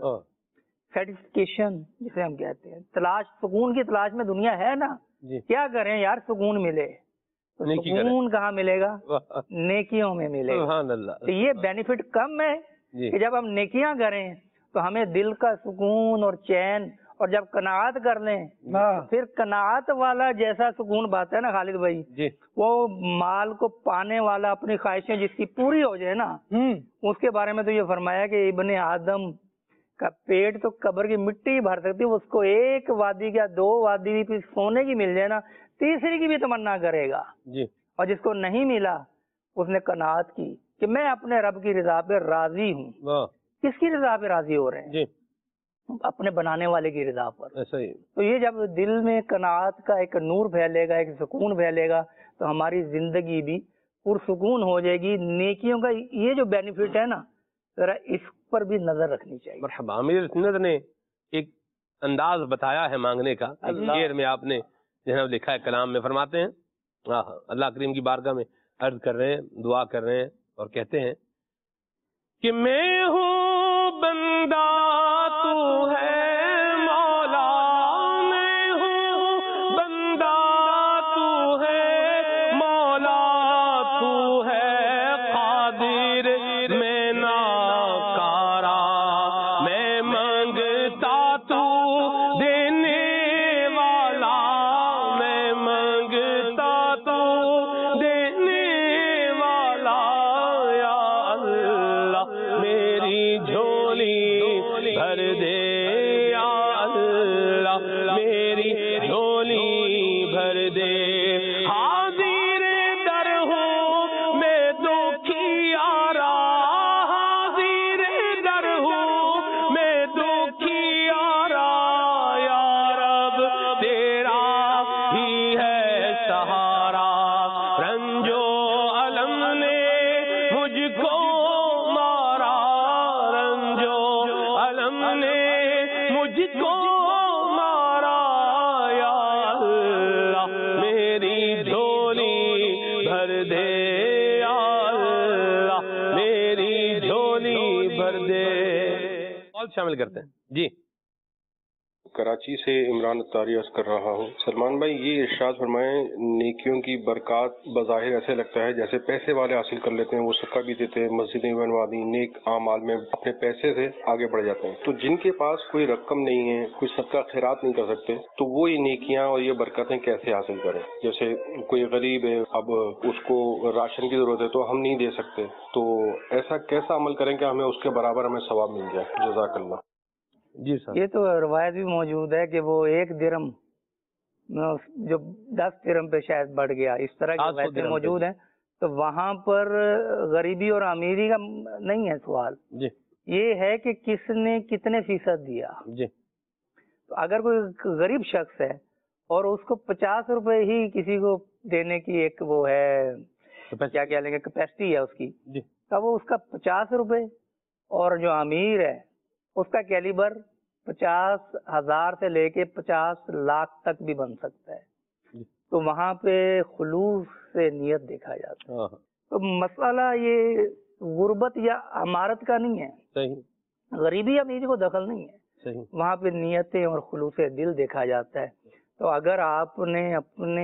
سیٹسفیکیشن جسے ہم کہتے ہیں، تلاش، سکون کی تلاش میں دنیا ہے نا. جی. کیا کریں یار سکون ملے، تو سکون کہاں ملے گا؟ نیکیوں میں ملے گا. تو یہ بینیفٹ کم ہے. جی. کہ جب ہم نیکیاں کریں تو ہمیں دل کا سکون اور چین، اور جب قناعت کر لیں پھر قناعت والا جیسا سکون بات ہے نا خالد بھائی. جی. وہ مال کو پانے والا اپنی خواہشیں جس کی پوری ہو جائے نا، اس کے بارے میں تو یہ فرمایا کہ ابن آدم کا پیٹ تو قبر کی مٹی بھر سکتی، اس کو ایک وادی یا دو وادی بھی سونے کی مل جائے نا، تیسری کی بھی تمنا کرے گا. جی. اور جس کو نہیں ملا اس نے قناعت کی کہ میں اپنے رب کی رضا پہ راضی ہوں. کس کی رضا پہ راضی ہو رہے ہیں؟ جی. اپنے بنانے والے کی رضا پر. ایسا ہی. تو یہ جب دل میں قناعت کا ایک نور پھیلے گا، ایک سکون پھیلے گا، تو ہماری زندگی بھی پرسکون ہو جائے گی. نیکیوں کا یہ جو بینیفٹ ہے نا، ذرا اس پر بھی نظر رکھنی چاہیے. مرحبا. امیر سنت نے ایک انداز بتایا ہے مانگنے کا. شعر میں آپ نے جناب لکھا ہے، کلام میں فرماتے ہیں، اللہ کریم کی بارگاہ میں عرض کر رہے ہیں، دعا کر رہے ہیں اور کہتے ہیں کہ میں ہوں بندہ تو ہے مولا، میں ہوں بندہ تو ہے مولا، تو ہے قادر میں ناکارا، میں منگتا تو دینے والا، میں منگتا تو دینے والا، یا اللہ میری جھولی بھر دے، یا اللہ میری جھولی بھر دے. حاضر در ہوں میں دکھیارا، حاضر در ہوں میں دکھیارا، یا رب تیرا ہی ہے سہارا. رنجو علم نے مجھ کو مارا، رنجو علم نے مجھ کو مارا، یا اللہ میری جھولی بھر دے، یا اللہ میری جھولی بھر دے. اور شامل کرتے ہیں جی. کراچی سے عمران اتاری عرض کر رہا ہوں. سلمان بھائی، یہ ارشاد فرمائیں، نیکیوں کی برکات بظاہر ایسے لگتا ہے جیسے پیسے والے حاصل کر لیتے ہیں، وہ صدقہ بھی دیتے ہیں، مسجدیں بنوا دی، نیک اعمال میں اپنے پیسے سے آگے بڑھ جاتے ہیں. تو جن کے پاس کوئی رقم نہیں ہے، کوئی صدقہ خیرات نہیں کر سکتے، تو وہ یہ نیکیاں اور یہ برکتیں کیسے حاصل کریں؟ جیسے کوئی غریب ہے، اب اس کو راشن کی ضرورت ہے تو ہم نہیں دے سکتے، تو ایسا کیسا عمل کریں کہ ہمیں اس کے برابر ہمیں ثواب مل جائے؟ جزاک اللہ. جی سر. یہ تو روایت بھی موجود ہے کہ وہ ایک درم جو دس درم پہ شاید بڑھ گیا، اس طرح کی روایتیں موجود ہیں. تو وہاں پر غریبی اور امیری کا نہیں ہے سوال، جی یہ ہے کہ کس نے کتنے فیصد دیا. جی. تو اگر کوئی غریب شخص ہے اور اس کو پچاس روپے ہی کسی کو دینے کی ایک وہ ہے، کیا کیا لیں گے، کیپیسٹی ہے اس کی، جی، تو وہ اس کا پچاس روپے، اور جو امیر ہے اس کا کیلیبر پچاس ہزار سے لے کے پچاس لاکھ تک بھی بن سکتا ہے. تو وہاں پہ خلوص سے نیت دیکھا جاتا ہے. تو مسئلہ یہ غربت یا امارت کا نہیں ہے، صحیح، غریبی امیری کو دخل نہیں ہے، صحیح. وہاں پہ نیتیں اور خلوص دل دیکھا جاتا ہے. تو اگر آپ نے اپنے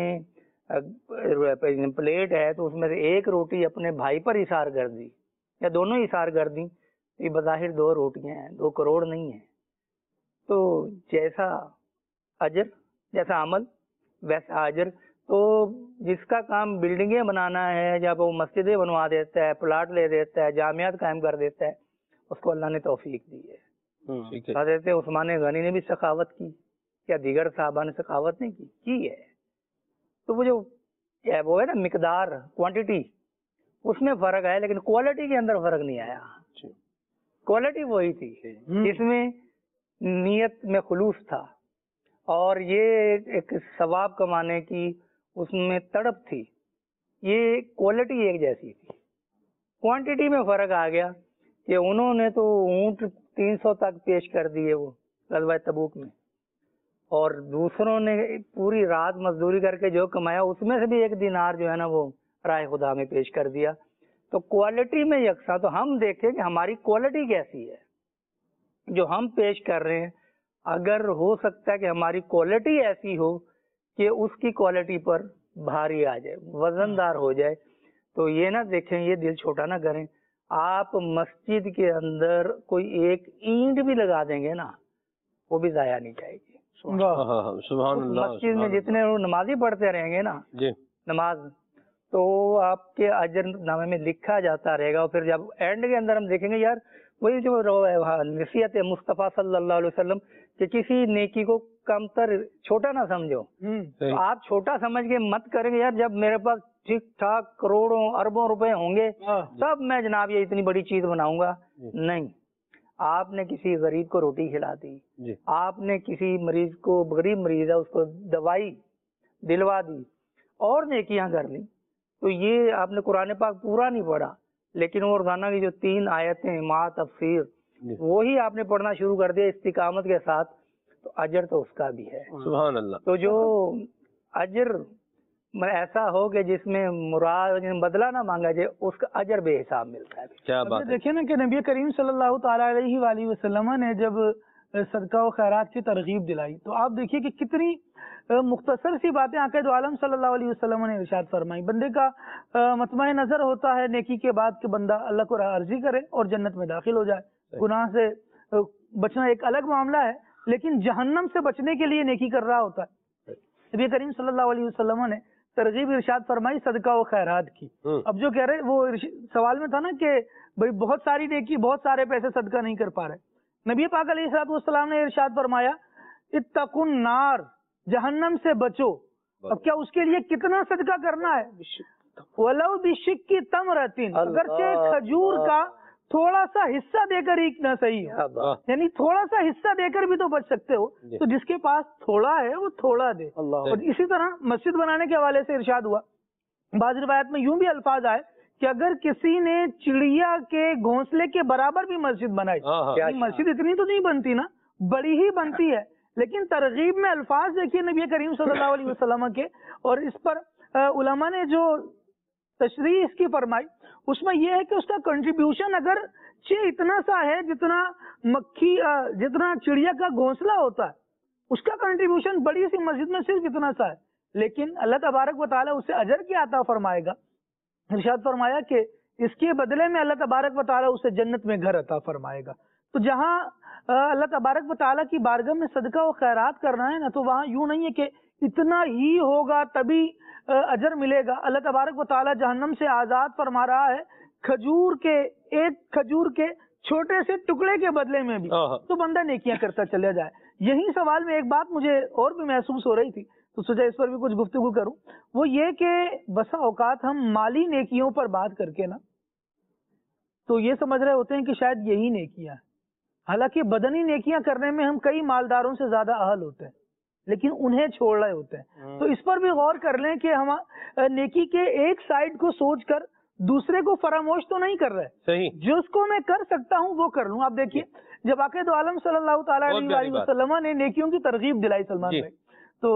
پلیٹ ہے تو اس میں سے ایک روٹی اپنے بھائی پر اثار کر دی یا دونوں اثار کر دی، یہ بظاہر دو روٹیاں ہیں، دو کروڑ نہیں ہیں. تو جیسا اجر، جیسا عمل ویسا اجر. تو جس کا کام بلڈنگیں بنانا ہے، جب وہ مسجدیں بنوا دیتا ہے، پلاٹ لے دیتا ہے، جامعات قائم کر دیتا ہے، اس کو اللہ نے توفیق دی ہے. حضرت عثمان غنی نے بھی سخاوت کی، کیا دیگر صحابہ نے سخاوت نہیں کی؟ کی ہے. تو وہ جو وہ ہے نا مقدار، کوانٹٹی، اس میں فرق آیا، لیکن کوالٹی کے اندر فرق نہیں آیا. کوالٹی وہی تھی، اس میں نیت میں خلوص تھا، اور یہ ایک ثواب کمانے کی اس میں تڑپ تھی. یہ کوالٹی ایک جیسی تھی، کوانٹٹی میں فرق آ گیا کہ انہوں نے تو اونٹ تین سو تک پیش کر دیے وہ غزوہ تبوک میں، اور دوسروں نے پوری رات مزدوری کر کے جو کمایا اس میں سے بھی ایک دینار جو ہے نا وہ راہ خدا میں پیش کر دیا. تو کوالٹی میں یکساں. تو ہم دیکھیں کہ ہماری کوالٹی کیسی ہے جو ہم پیش کر رہے ہیں. اگر ہو سکتا ہے کہ ہماری کوالٹی ایسی ہو کہ اس کی کوالٹی پر بھاری آ جائے، وزن دار ہو جائے، تو یہ نہ دیکھیں، یہ دل چھوٹا نہ کریں. آپ مسجد کے اندر کوئی ایک اینٹ بھی لگا دیں گے نا، وہ بھی ضائع نہیں جائے گی. سبحان اللہ. مسجد میں جتنے نمازی پڑھتے رہیں گے نا جی نماز، تو آپ کے اجر نامے میں لکھا جاتا رہے گا. اور پھر جب اینڈ کے اندر ہم دیکھیں گے، یار وہی جو نصیحت مصطفیٰ صلی اللہ علیہ وسلم کہ کسی نیکی کو کم تر چھوٹا نہ سمجھو. تو آپ چھوٹا سمجھ کے مت کریں گے، یار جب میرے پاس ٹھیک ٹھاک کروڑوں اربوں روپے ہوں گے تب میں جناب یہ اتنی بڑی چیز بناؤں گا. نہیں، آپ نے کسی غریب کو روٹی کھلا دی، جی آپ نے کسی مریض کو، غریب مریض ہے اس کو دوائی دلوا دی اور نیکیاں کر لی، تو یہ آپ نے قرآن پاک پورا نہیں پڑھا، لیکن وہ روزانہ کی جو تین آیتیں مع تفسیر وہی آپ نے پڑھنا شروع کر دیا استقامت کے ساتھ، تو اجر تو اس کا بھی ہے۔ سبحان اللہ۔ تو جو اجر ایسا ہو کہ جس میں مراد بدلہ نہ مانگا جائے، اس کا اجر بے حساب ملتا ہے۔ کیا بات ہے۔ دیکھیں نا کہ نبی کریم صلی اللہ تعالی علیہ وآلہ وسلم نے جب صدقہ و خیرات کی ترغیب دلائی تو آپ دیکھیے کہ کتنی مختصر سی باتیں آقا دو عالم صلی اللہ علیہ وسلم نے ارشاد فرمائی۔ بندے کا مطمع نظر ہوتا ہے نیکی کے بعد کہ بندہ اللہ کو عرضی کرے اور جنت میں داخل ہو جائے۔ گناہ سے بچنا ایک الگ معاملہ ہے، لیکن جہنم سے بچنے کے لیے نیکی کر رہا ہوتا ہے۔ نبی کریم صلی اللہ علیہ وسلم نے ترغیب ارشاد فرمائی صدقہ و خیرات کی۔ اب جو کہہ رہے وہ سوال میں تھا نا کہ بھئی بہت ساری نیکی، بہت سارے پیسے صدقہ نہیں کر پا رہے، نبی پاک علیہ الصلوۃ والسلام نے ارشاد فرمایا اتقوا النار، جہنم سے بچو۔ اب کیا اس کے لیے کتنا صدقہ کرنا ہے؟ وَلَوْ بِشِقِّ تَمْرَةٍ، اگرچہ کھجور کا تھوڑا سا حصہ دے کر ہی نہ صحیح ہے، یعنی تھوڑا سا حصہ دے کر بھی تو بچ سکتے ہو، تو جس کے پاس تھوڑا ہے وہ تھوڑا دے۔ اور اسی طرح مسجد بنانے کے حوالے سے ارشاد ہوا، بعض روایت میں یوں بھی الفاظ آئے کہ اگر کسی نے چڑیا کے گھونسلے کے برابر بھی مسجد بنائی، مسجد اتنی تو نہیں بنتی نا، بڑی ہی بنتی ہے، لیکن ترغیب میں الفاظ دیکھیے نبی کریم صلی اللہ علیہ وسلم کے، اور اس پر علماء نے جو تشریح اس کی فرمائی اس میں یہ ہے کہ اس کا کنٹریبیوشن اگر چھ اتنا سا ہے جتنا مکھی جتنا چڑیا کا گھونسلہ ہوتا ہے، اس کا کنٹریبیوشن بڑی سی مسجد میں صرف اتنا سا ہے، لیکن اللہ تبارک و تعالیٰ اسے اجر کیا عطا فرمائے گا۔ ارشاد فرمایا کہ اس کے بدلے میں اللہ تبارک و تعالیٰ اسے جنت میں گھر عطا فرمائے گا۔ تو جہاں اللہ تبارک و تعالیٰ کی بارگاہ میں صدقہ و خیرات کرنا ہے نا، تو وہاں یوں نہیں ہے کہ اتنا ہی ہوگا تبھی اجر ملے گا۔ اللہ تبارک و تعالیٰ جہنم سے آزاد فرما رہا ہے کھجور کے ایک کھجور کے چھوٹے سے ٹکڑے کے بدلے میں بھی، تو بندہ نیکیاں کرتا چلے جائے۔ یہی سوال میں ایک بات مجھے اور بھی محسوس ہو رہی تھی تو سوچا اس پر بھی کچھ گفتگو کروں، وہ یہ کہ بسا اوقات ہم مالی نیکیوں پر بات کر کے نا تو یہ سمجھ رہے ہوتے ہیں کہ شاید یہی نیکیاں ہیں، حالانکہ بدنی نیکیاں کرنے میں ہم کئی مالداروں سے زیادہ اہل ہوتے ہیں، لیکن انہیں چھوڑ رہے ہوتے ہیں۔ تو اس پر بھی غور کر لیں کہ ہم نیکی کے ایک سائڈ کو سوچ کر دوسرے کو فراموش تو نہیں کر رہے، صحیح جس کو میں کر سکتا ہوں وہ کر لوں۔ آپ دیکھیے جب آقا دو عالم صلی اللہ تعالیٰ علیہ وسلم نے نیکیوں کی ترغیب دلائی سلمان بھائی، تو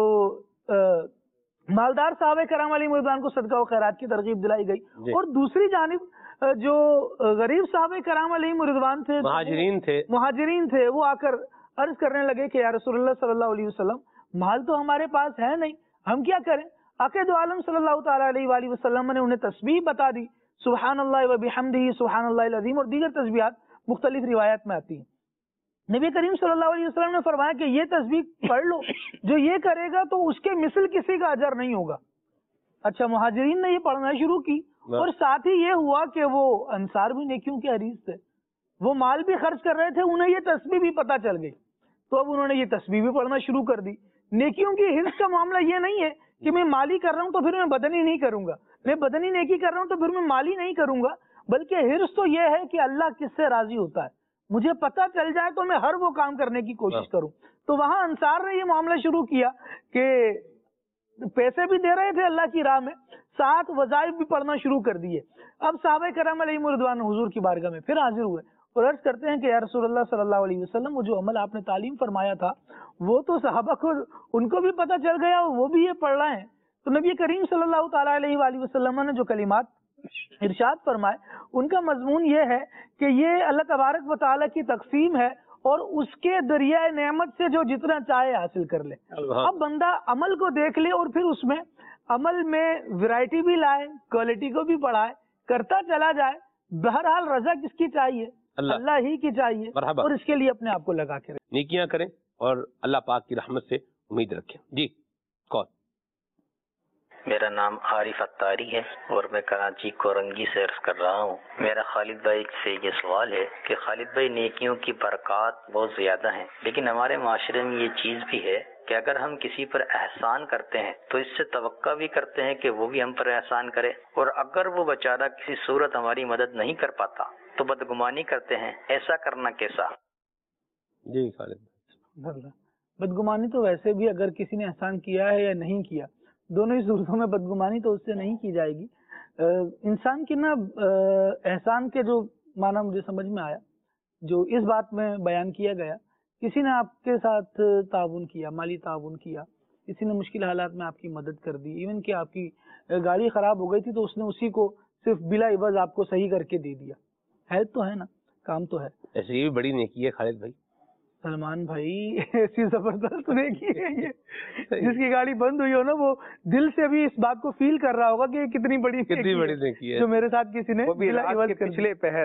مالدار صحابہ کرام علیہ رضوان کو صدقہ و خیرات کی ترغیب دلائی گئی، اور دوسری جانب جو غریب صحابہ کرام علیہ رضوان تھے، مہاجرین تھے مہاجرین تھے وہ آ کر عرض کرنے لگے کہ یا رسول اللہ صلی اللہ علیہ وسلم مال تو ہمارے پاس ہے نہیں، ہم کیا کریں؟ آقا دو عالم صلی اللہ تعالیٰ علیہ وآلہ وسلم نے انہیں تسبیح بتا دی، سبحان اللہ و بحمدہ سبحان اللہ العظیم، اور دیگر تسبیحات مختلف روایت میں آتی ہیں۔ نبی کریم صلی اللہ علیہ وسلم نے فرمایا کہ یہ تسبیح پڑھ لو، جو یہ کرے گا تو اس کے مثل کسی کا اجر نہیں ہوگا۔ اچھا، مہاجرین نے یہ پڑھنا شروع کی، اور ساتھ ہی یہ ہوا کہ وہ انصار بھی نیکیوں کے حریص تھے، وہ مال بھی خرچ کر رہے تھے، انہیں یہ تسبیح بھی پتہ چل گئی، تو اب انہوں نے یہ تسبیح بھی پڑھنا شروع کر دی۔ نیکیوں کی حرص کا معاملہ یہ نہیں ہے کہ میں مالی کر رہا ہوں تو پھر میں بدنی نہیں کروں گا، میں بدنی نیکی کر رہا ہوں تو پھر میں مالی نہیں کروں گا، بلکہ حرص تو یہ ہے کہ اللہ کس سے راضی ہوتا ہے، مجھے پتہ چل جائے تو میں ہر وہ کام کرنے کی کوشش کروں۔ تو وہاں انصار نے یہ معاملہ شروع کیا کہ پیسے بھی دے رہے تھے اللہ کی راہ میں، ساتھ وظائف بھی پڑھنا شروع کر دیے۔ اب صحابہ کرام علیہ رضوان حضور کی بارگاہ میں پھر حاضر ہوئے اور عرض کرتے ہیں کہ یا رسول اللہ صلی اللہ علیہ وسلم وہ جو عمل آپ نے تعلیم فرمایا تھا وہ تو صحابہ کو ان کو بھی پتہ چل گیا اور وہ بھی یہ پڑھ رہے ہیں۔ تو نبی کریم صلی اللہ تعالیٰ علیہ وآلہ وسلم نے جو کلمات ارشاد فرمائے ان کا مضمون یہ ہے کہ یہ اللہ تبارک و تعالیٰ کی تقسیم ہے، اور اس کے دریائے نعمت سے جو جتنا چاہے حاصل کر لے۔ اب بندہ عمل کو دیکھ لے اور پھر اس میں عمل میں ویرائٹی بھی لائے، کوالٹی کو بھی بڑھائے، کرتا چلا جائے۔ بہرحال رضا کس کی چاہیے؟ اللہ, اللہ ہی کی چاہیے، اور اس کے لیے اپنے آپ کو لگا کے نیکیاں کریں اور اللہ پاک کی رحمت سے امید رکھیں۔ جی کون؟ میرا نام عارف اتاری ہے اور میں کراچی کورنگی سے عرض کر رہا ہوں۔ میرا خالد بھائی سے یہ سوال ہے کہ خالد بھائی نیکیوں کی برکات بہت زیادہ ہیں، لیکن ہمارے معاشرے میں یہ چیز بھی ہے کہ اگر ہم کسی پر احسان کرتے ہیں تو اس سے توقع بھی کرتے ہیں کہ وہ بھی ہم پر احسان کرے، اور اگر وہ بیچارہ کسی صورت ہماری مدد نہیں کر پاتا تو بدگمانی کرتے ہیں، ایسا کرنا کیسا؟ جی خالد، بدگمانی تو ویسے بھی اگر کسی نے احسان کیا ہے یا نہیں کیا، دونوں ہی صورتوں میں بدگمانی تو اس سے نہیں کی جائے گی. انسان کی نا احسان کے جو معنی مجھے سمجھ میں آیا، جو اس بات میں بیان کیا گیا، کسی نے آپ کے ساتھ تعاون کیا، مالی تعاون کیا، کسی نے مشکل حالات میں آپ کی مدد کر دی، ایون کہ آپ کی گاڑی خراب ہو گئی تھی تو اس نے اسی کو صرف بلا عوض آپ کو صحیح کر کے دے دیا. ہیلپ تو ہے نا، کام تو ہے. ایسے یہ بھی بڑی نیکی ہے خالد بھائی. سلمان بھائی ایسی زبردست نیکی ہے یہ. جس کی گاڑی بند ہوئی ہو نا، وہ دل سے بھی اس بات کو فیل کر رہا ہوگا کہ کتنی بڑی کتنی بڑی نیکی ہے جو میرے ساتھ کسی نے پچھلے پہر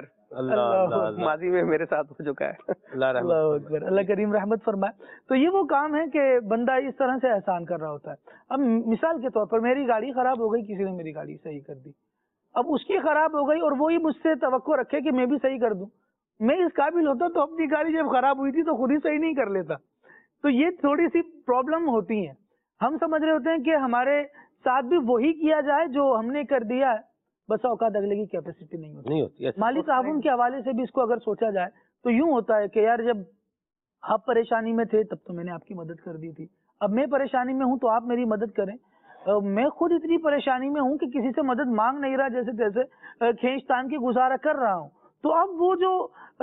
ماضی میں میرے ساتھ ہو چکا ہے. اللہ اکبر، اللہ کریم رحمت فرمائے. تو یہ وہ کام ہے کہ بندہ اس طرح سے احسان کر رہا ہوتا ہے. اب مثال کے طور پر میری گاڑی خراب ہو گئی، کسی نے میری گاڑی صحیح کر دی. اب اس کی خراب ہو گئی اور وہی مجھ سے توقع رکھے کہ میں بھی صحیح کر دوں. میں اس قابل ہوتا تو اپنی گاڑی جب خراب ہوئی تھی تو خود ہی صحیح نہیں کر لیتا. تو یہ تھوڑی سی پرابلم ہوتی ہیں. ہم سمجھ رہے ہوتے ہیں کہ ہمارے ساتھ بھی وہی کیا جائے جو ہم نے کر دیا ہے، بس اوقات اگلے کی کیپیسٹی نہیں ہوتی. نہیں ہوتی. مالی تعاون کے حوالے سے بھی اس کو اگر سوچا جائے تو یوں ہوتا ہے کہ یار جب آپ پریشانی میں تھے تب تو میں نے آپ کی مدد کر دی تھی، اب میں پریشانی میں ہوں تو آپ میری مدد کریں. میں خود اتنی پریشانی میں ہوں کہ کسی سے مدد مانگ نہیں رہا، جیسے تیسے کھینچ تان کی گزارا کر رہا ہوں. تو اب وہ جو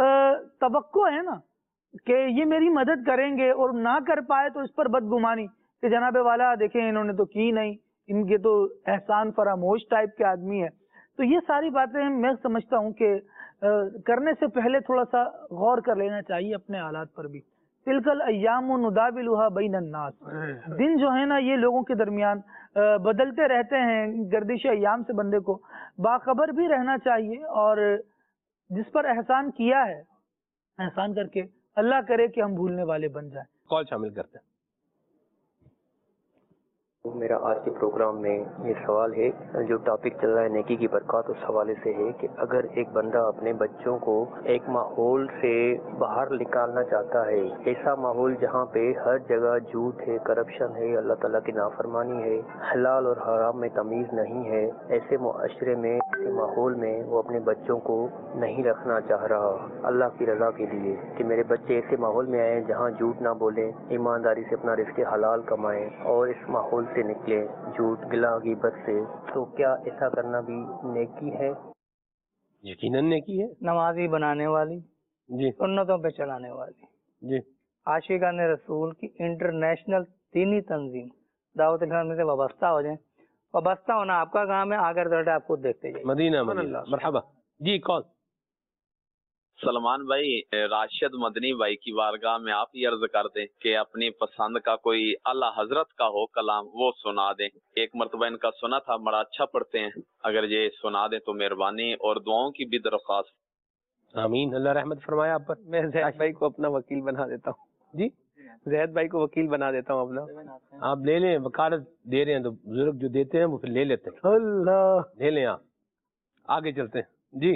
توقع ہے نا کہ یہ میری مدد کریں گے اور نہ کر پائے تو اس پر بدگمانی کہ جناب والا دیکھیں انہوں نے تو کی نہیں، ان کے تو احسان فراموش ٹائپ کے آدمی ہے. تو یہ ساری باتیں میں سمجھتا ہوں کہ کرنے سے پہلے تھوڑا سا غور کر لینا چاہیے اپنے حالات پر بھی. تلکل ایام نداولها بین الناس، دن جو ہے نا یہ لوگوں کے درمیان بدلتے رہتے ہیں. گردش ایام سے بندے کو باخبر بھی رہنا چاہیے، اور جس پر احسان کیا ہے احسان کر کے اللہ کرے کہ ہم بھولنے والے بن جائیں. کال شامل کرتے ہیں. میرا آج کے پروگرام میں یہ سوال ہے، جو ٹاپک چل رہا ہے نیکی کی برکات، اس حوالے سے ہے کہ اگر ایک بندہ اپنے بچوں کو ایک ماحول سے باہر نکالنا چاہتا ہے، ایسا ماحول جہاں پہ ہر جگہ جھوٹ ہے، کرپشن ہے، اللہ تعالیٰ کی نافرمانی ہے، حلال اور حرام میں تمیز نہیں ہے، ایسے معاشرے میں، ایسے ماحول میں وہ اپنے بچوں کو نہیں رکھنا چاہ رہا اللہ کی رضا کے لیے کہ میرے بچے ایسے ماحول میں آئیں جہاں جھوٹ نہ بولیں، ایمانداری سے اپنا رزق حلال کمائیں اور اس ماحول سے نکلے جھوٹ گلا غیبت سے. تو کیا ایسا کرنا بھی نیکی ہے؟ یقیناً نیکی ہے. نمازی بنانے والی، جی سنتوں پہ چلانے والی، جی عاشقان رسول کی انٹرنیشنل دینی تنظیم دعوت اسلامی سے وابستہ ہو جائیں. وابستہ ہونا آپ کا کام ہے، آگر درجہ آپ خود دیکھتے جائیں. مدینہ مدینہ مرحبا. جی کون؟ سلمان بھائی، راشد مدنی بھائی کی بارگاہ میں آپ یہ عرض کر دیں کہ اپنی پسند کا کوئی اعلیٰ حضرت کا ہو کلام وہ سنا دیں. ایک مرتبہ ان کا سنا تھا، بڑا اچھا پڑھتے ہیں، اگر یہ سنا دیں تو مہربانی، اور دعاؤں کی بھی درخواست. آمین، اللہ رحمت فرمایا آپ پر. میں زید بھائی کو اپنا وکیل بنا دیتا ہوں. جی زید بھائی کو وکیل بنا دیتا ہوں اپنا. آپ لے لیں، وکالت دے رہے ہیں تو بزرگ جو دیتے ہیں وہ پھر لے لیتے ہیں. اللہ لے لیں. آپ آگے چلتے ہیں. جی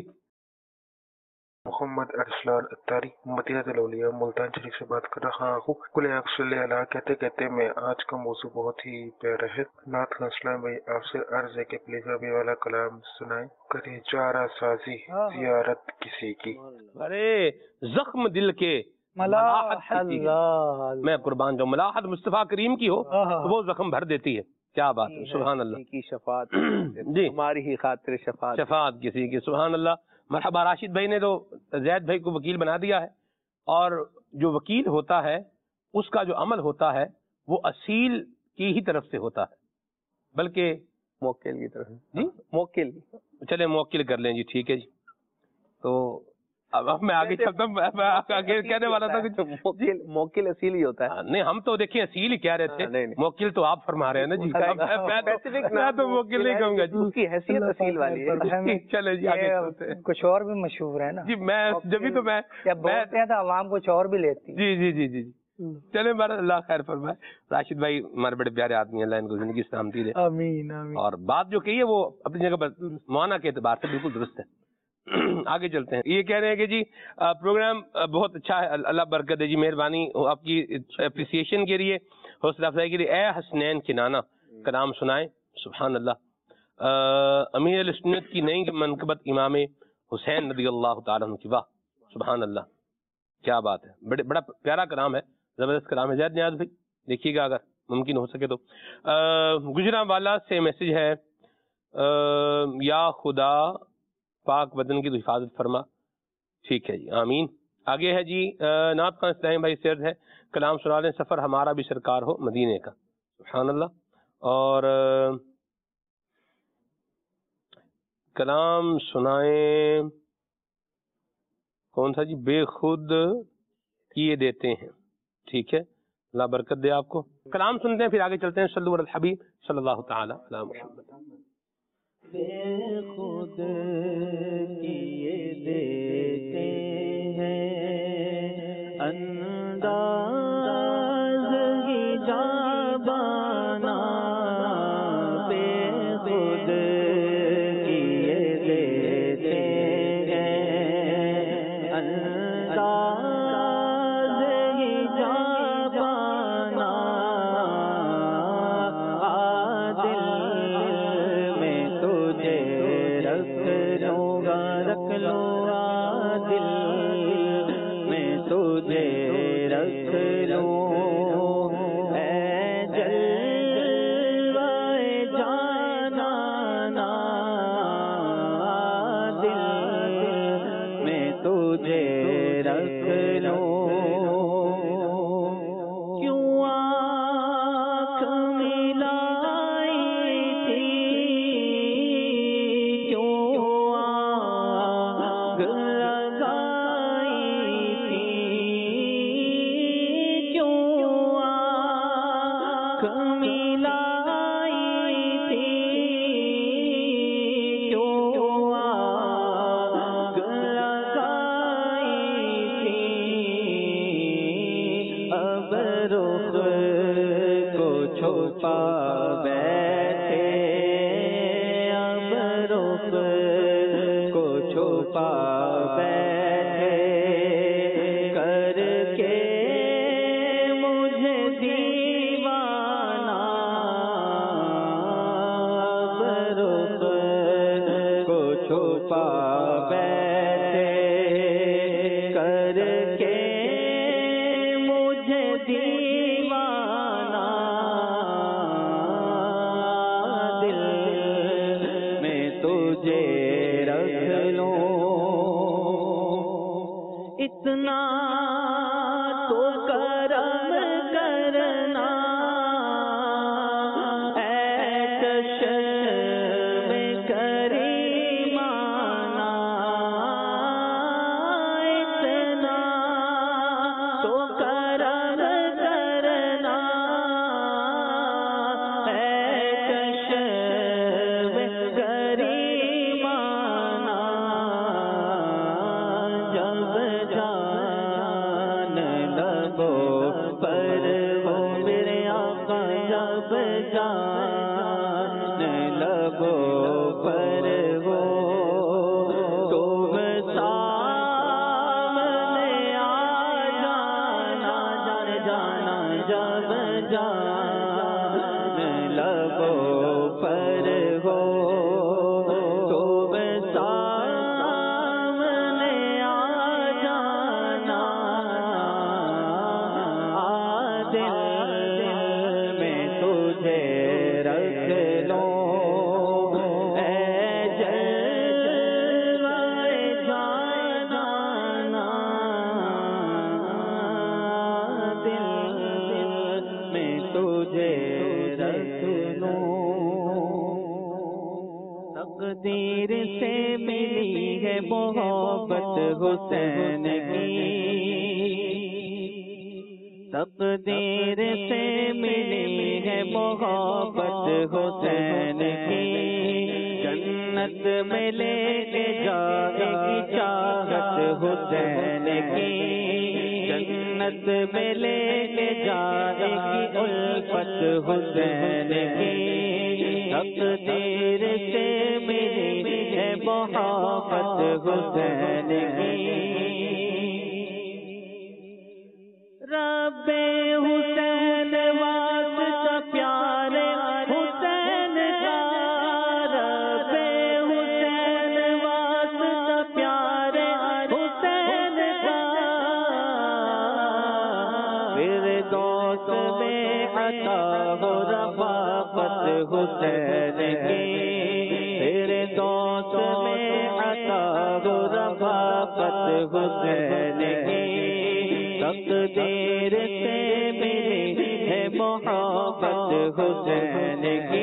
محمد ارسلان اتاری مدینہ الاولیاء ملتان شریف سے بات کر رہا ہوں. کل صلی اللہ کہتے کہتے میں آج کا موضوع بہت ہی پیارا ہے. نعت خان اسلام بھائی آپ سے عرض ہے کہ پلیز ابھی والا کلام سنائیں. کرے چارہ سازی زیارت کسی کی. ارے زخم دل کے ملاحت، میں قربان جاؤں، ملاحت مصطفیٰ کریم کی ہو تو وہ زخم بھر دیتی ہے. کیا بات ہے، سبحان اللہ کی شفاعت جی ہماری ہی خاطر شفاعت شفاعت کسی کی. سبحان اللہ. مرحبا. راشد بھائی نے تو زید بھائی کو وکیل بنا دیا ہے، اور جو وکیل ہوتا ہے اس کا جو عمل ہوتا ہے وہ اصیل کی ہی طرف سے ہوتا ہے، بلکہ موکل کی طرف. جی موکل، چلے موکل کر لیں. جی ٹھیک ہے. جی تو اب میں آگے چلتا ہوں. میں کہنے والا تھا کہ موکل موکل اصیل ہی ہوتا ہے. نہیں، ہم تو دیکھیں اصیل ہی کہہ رہے تھے، موکل تو آپ فرما رہے ہیں نا. جی میں تو موکل نہیں کہوں گا جی، اس کی حیثیت اصیل والی ہے. چلے جی آگے چلتے ہیں. کچھ اور بھی مشہور ہے نا جی. میں جبھی تو میں بولتے ہیں تو عوام کچھ اور بھی لیتی. جی جی جی جی چلے ہمارا اللہ خیر فرمائے. راشد بھائی ہمارے بڑے پیارے آدمی ہیں، اللہ ان کو زندگی سلامتی دے. آمین آمین. اور بات جو کہی ہے وہ اپنی جگہ پر معانہ کے اعتبار سے بالکل درست ہے. آگے چلتے ہیں. یہ کہہ رہے ہیں کہ جی پروگرام بہت اچھا ہے، اللہ برکت ہے. جی مہربانی آپ کی اپریسیشن کے لیے، حوصلہ افزائی کے لیے. اے حسنین کنانہ کلام سنائیں. سبحان اللہ. امیر السنت کی نئی منقبت امام حسین رضی اللہ تعالیٰ عنہ کی. واہ سبحان اللہ, کیا بات ہے, بڑے بڑا پیارا کلام ہے, زبردست کلام ہے. زید نیاز بھائی دیکھیے گا اگر ممکن ہو سکے تو. گجرانوالا سے میسج ہے, یا خدا پاک بدن کی تو حفاظت فرما. ٹھیک ہے جی, آمین. آگے ہے جی نعت خان اسلام بھائی سیرز ہے, کلام سنا دیں, سفر ہمارا بھی سرکار ہو مدینے کا. سبحان اللہ. اور کلام سنائیں, کون سا جی, بے خود کیے دیتے ہیں. ٹھیک ہے, اللہ برکت دے آپ کو. کلام سنتے ہیں پھر آگے چلتے ہیں. صلو علی الحبیب صلی اللہ تعالی علی محمد. بے خود کیے دیتے ہیں انداز ہی جابانا, بے خود کیے دیتے ہیں انداز ہی جابانا, دل میں تجھے رکھ لوں گا, رکھ لوں گا دل میں تجھے رکھ لوں, اے جلوہ جانانا, دل میں تجھے رکھ لوں. کیوں آنکھ ملائی تھی, کیوں آگ لگائی تھی, کیوں آنکھ ملائی تھی, کیوں آگ لگائی تھی, اب رخ کو چھپا بیٹھے, اب رخ کو چھپا بیٹھے, کر کے مجھے دیوانہ, اب رخ کو چھپا بیٹھے, کر کے مجھے دیوانہ, دل میں تجھے رکھ لوں. اتنا تو کرم کرنا, اے چشم کریمانہ, اتنا تو کرم کرنا, اے چشم کریمانہ, جب جان لبوں پر ہو میرے آقا, جب جان لبوں پر ہو, تو سامنے آ جانا, جان جانا, جب جان لبوں پر ہو, تو سامنے آ جانا, دل میں تجھے رکھ لوں, اے جلوہ جانانا, دل میں تجھے رکھ لوں. تقدیر سے ملی ہے محبت حسین کی, تقدیر سے ملی ہے محبت حسین کی, جنت میں لے کے جائے گی چاہت حسین کی, جنت میں لے کے جائے گی الفت حسین کی, تقدیر سے ملی ہے محبت حسین کی. رب حسین واسطہ پیارے حسین کا, رب حسین واسطہ پیارے محبت حسین کی، تیرے دوست میں عطا و رفاقت حسین کی، تقدیر سے ملی ہے محبت حسین کی،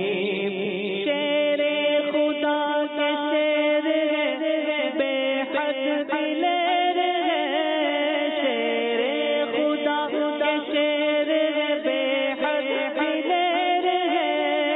شیر خدا کے شیر ہے بے حد دلیر ہے، شیر خدا کے شیر ہے بے حد دلیر ہے،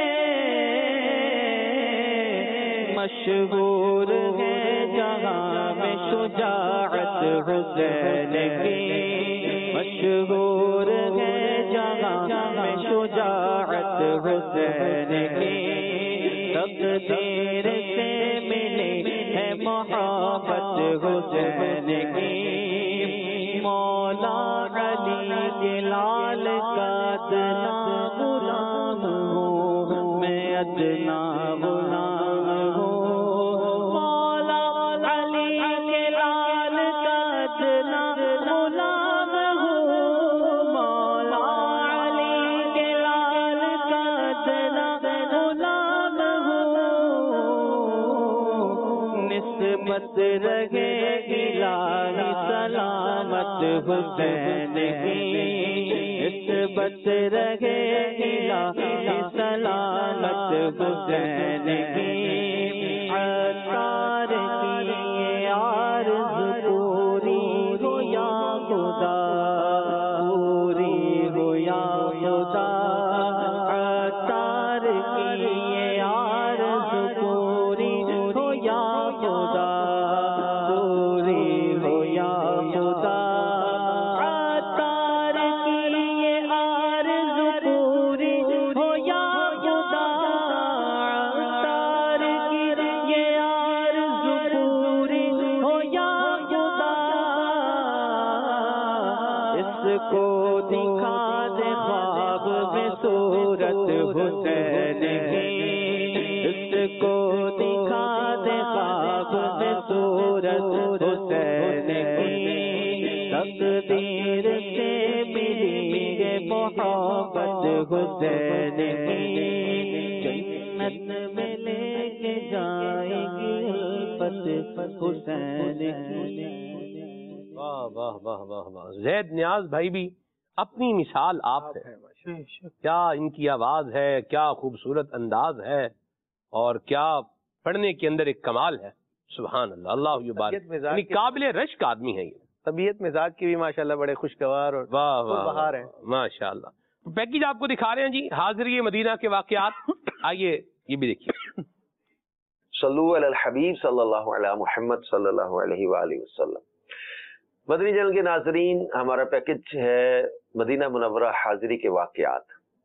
مشہور ہے جہاں میں شجاعت حسین کی، مشہور ہے جہاں میں شجاعت حسین کی، تقدیر سے ملی ہے محبت حسین کی، مولا علی کے لال کا ادنا غلام ہوں میں، ادنا غلام ہوں، مولا علی کے لال کا ادنا غلام ہوں، مولا علی کے لال کا ادنا غلام ہوں، نسبت رہے الہی سلامت حسین کی، نسبت رہے الہی سلامت حسین کی، عطار کی عارض پوری ہو یا خدا، پوری ہو یا خدا، عطار کی عارض پوری ہو یا خدا، پوری ہو یا خدا، عطار کی عارض پوری ہو یا خدا، عطار کی عارض پوری ہو یا خدا، اس کو دکھا دے خواب میں صورت حسین کی، اس کو دکھا دے خواب میں صورت حسین کی، تقدیر سے ملی ہے محبت حسین کی، جنت میں لے کے جائے گی الفت حسین کی۔ واہ واہ واہ واہ واہ، زید نیاز بھائی بھی اپنی مثال آپ ہے، کیا ان کی آواز ہے، کیا خوبصورت انداز ہے، اور کیا پڑھنے کے اندر ایک کمال ہے، سبحان اللہ، اللہ یبارک، یعنی قابل رشک آدمی ہے یہ، طبیعت مزاج کی بھی ماشاءاللہ بڑے خوشگوار اور واہ واہ بہار ہے ماشاء اللہ۔ پیکیج آپ کو دکھا رہے ہیں جی، حاضری مدینہ کے واقعات، آئیے یہ بھی دیکھیے۔ صلو علی الحبیب صلی اللہ علیہ محمد صلی اللہ علیہ وآلہ وسلم۔ مدنی چینل کے ناظرین، ہمارا پیکج ہے مدینہ منورہ حاضری کے واقعات۔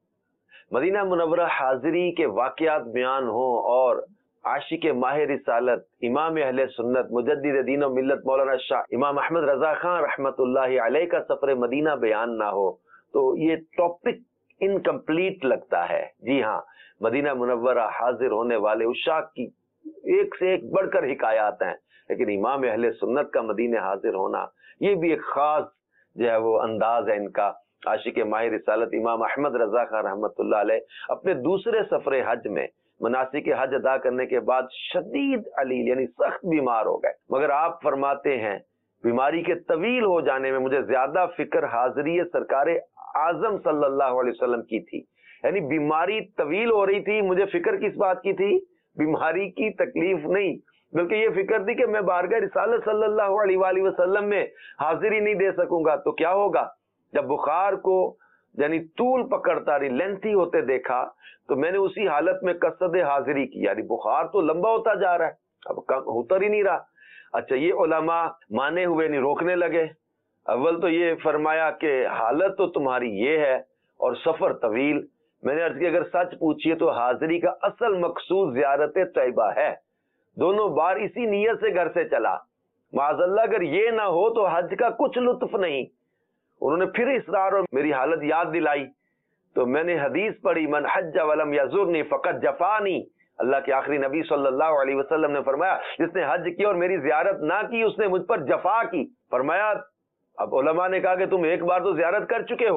مدینہ منورہ حاضری کے واقعات بیان ہوں اور عاشق ماہ رسالت امام اہل سنت مجدد دین و ملت مولانا شاہ امام احمد رضا خان رحمت اللہ علیہ کا سفر مدینہ بیان نہ ہو تو یہ ٹاپک انکمپلیٹ لگتا ہے۔ جی ہاں، مدینہ منورہ حاضر ہونے والے عشاق کی ایک سے ایک بڑھ کر حکایات ہیں، لیکن امام اہل سنت کا مدینہ حاضر ہونا یہ بھی ایک خاص جو ہے وہ انداز ہے ان کا۔ عاشق ماہ رسالت امام احمد رضا خان رحمت اللہ علیہ اپنے دوسرے سفر حج میں مناسک حج ادا کرنے کے بعد شدید علیل یعنی سخت بیمار ہو گئے، مگر آپ فرماتے ہیں بیماری کے طویل ہو جانے میں مجھے زیادہ فکر حاضری سرکار اعظم صلی اللہ علیہ وسلم کی تھی، یعنی بیماری طویل ہو رہی تھی، مجھے فکر کس بات کی تھی؟ بیماری کی تکلیف نہیں، بلکہ یہ فکر تھی کہ میں بارگاہ رسالت صلی اللہ علیہ وآلہ وسلم میں حاضری نہیں دے سکوں گا تو کیا ہوگا۔ جب بخار کو یعنی طول پکڑتا رہی لینتھی ہوتے دیکھا تو میں نے اسی حالت میں قصد حاضری کی، یعنی بخار تو لمبا ہوتا جا رہا ہے، اب کم ہوتا ہی نہیں رہا۔ اچھا، یہ علماء مانے ہوئے نہیں، روکنے لگے۔ اول تو یہ فرمایا کہ حالت تو تمہاری یہ ہے اور سفر طویل۔ میں نے عرض کی اگر سچ پوچھیے تو حاضری کا اصل مقصود زیارت طیبہ ہے، دونوں بار اسی نیت سے گھر سے چلا، معاذ اللہ اگر یہ نہ ہو تو حج کا کچھ لطف نہیں۔ انہوں نے پھر اصرار اور میری حالت یاد دلائی تو میں نے حدیث پڑھی، من حج ولم یزرنی فقط جفانی، اللہ کے آخری نبی صلی اللہ علیہ وسلم نے فرمایا جس نے حج کی اور میری زیارت نہ کی اس نے مجھ پر جفا کی۔ فرمایا اب علماء نے کہا کہ تم ایک بار تو زیارت کر چکے ہو،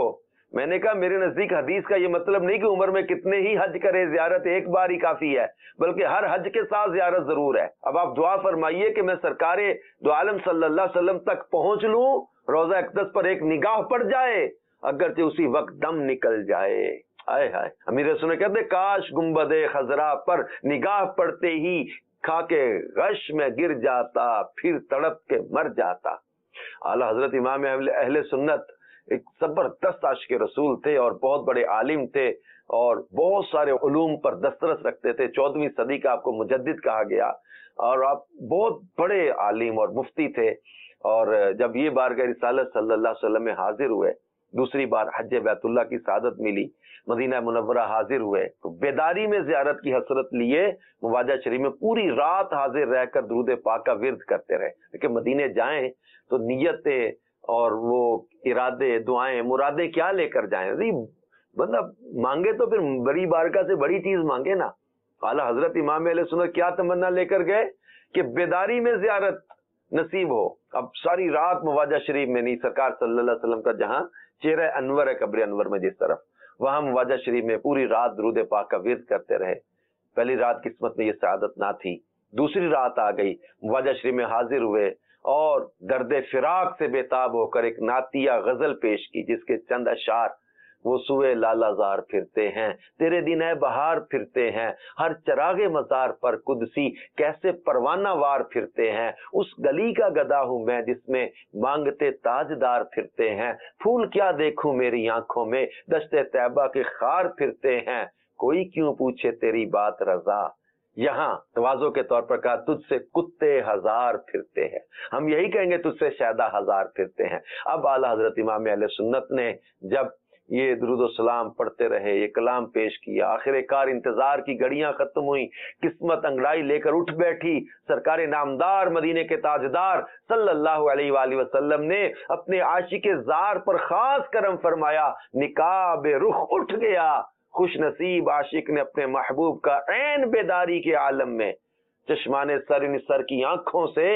میں نے کہا میرے نزدیک حدیث کا یہ مطلب نہیں کہ عمر میں کتنے ہی حج کرے، زیارت ایک بار ہی کافی ہے، بلکہ ہر حج کے ساتھ زیارت ضرور ہے۔ اب آپ دعا فرمائیے کہ میں سرکار دو عالم صلی اللہ علیہ وسلم تک پہنچ لوں، روزہ اقدس پر ایک نگاہ پڑ جائے، اگرچہ اسی وقت دم نکل جائے۔ آئے ہائے، امیر سنے کہتے کاش گنبد خضرا پر نگاہ پڑتے ہی کھا کے غش میں گر جاتا، پھر تڑپ کے مر جاتا۔ اعلیٰ حضرت امام اہل سنت ایک زبردست عاشق رسول تھے اور بہت بڑے عالم تھے اور بہت سارے علوم پر دسترس رکھتے تھے۔ چودہویں صدی کا آپ کو مجدد کہا گیا اور آپ بہت بڑے عالم اور مفتی تھے۔ اور جب یہ بارگاہ رسالت صلی اللہ علیہ وسلم میں حاضر ہوئے، دوسری بار حج بیت اللہ کی سعادت ملی، مدینہ منورہ حاضر ہوئے تو بیداری میں زیارت کی حسرت لیے مواجہ شریف میں پوری رات حاضر رہ کر درود پاک کا ورد کرتے رہے کہ مدینے جائیں تو نیتیں اور وہ ارادے، دعائیں، مرادیں کیا لے کر جائیں؟ بندہ مانگے تو پھر بڑی بارگاہ سے بڑی چیز مانگے نا۔ اعلیٰ حضرت امام اہل سنت کیا تمنا لے کر گئے کہ بیداری میں زیارت نصیب ہو۔ اب ساری رات مواجہ شریف میں نہیں، سرکار صلی اللہ علیہ وسلم کا جہاں چہرہ انور ہے قبر انور میں جس طرف، وہاں مواجہ شریف میں پوری رات درود پاک کا ورد کرتے رہے۔ پہلی رات قسمت میں یہ سعادت نہ تھی، دوسری رات آ گئی، مواجہ شریف میں حاضر ہوئے اور درد فراق سے بےتاب ہو کر ایک نعتیہ غزل پیش کی جس کے چند اشعار وہ سوئے لالا زار پھرتے ہیں، تیرے دن اے بہار پھرتے ہیں، ہر چراغ مزار پر قدسی کیسے پروانہ وار پھرتے ہیں، اس گلی کا گدا ہوں میں جس میں مانگتے تاجدار پھرتے ہیں، پھول کیا دیکھوں میری آنکھوں میں دشت طیبہ کے خار پھرتے ہیں، کوئی کیوں پوچھے تیری بات رضا، یہاں تواضع کے طور پر کہا تجھ سے کتے ہزار پھرتے ہیں، ہم یہی کہیں گے تجھ سے شیدا ہزار پھرتے ہیں۔ اب اعلیٰ حضرت امام اہل سنت نے جب یہ درود و سلام پڑھتے رہے، یہ کلام پیش کیا، آخر کار انتظار کی گھڑیاں ختم ہوئی، قسمت انگڑائی لے کر اٹھ بیٹھی، سرکار نامدار مدینے کے تاجدار صلی اللہ علیہ وآلہ وسلم نے اپنے عاشق زار پر خاص کرم فرمایا، نقاب رخ اٹھ گیا، خوش نصیب عاشق نے اپنے محبوب کا عین بیداری کے عالم میں چشمان سر نثر کی آنکھوں سے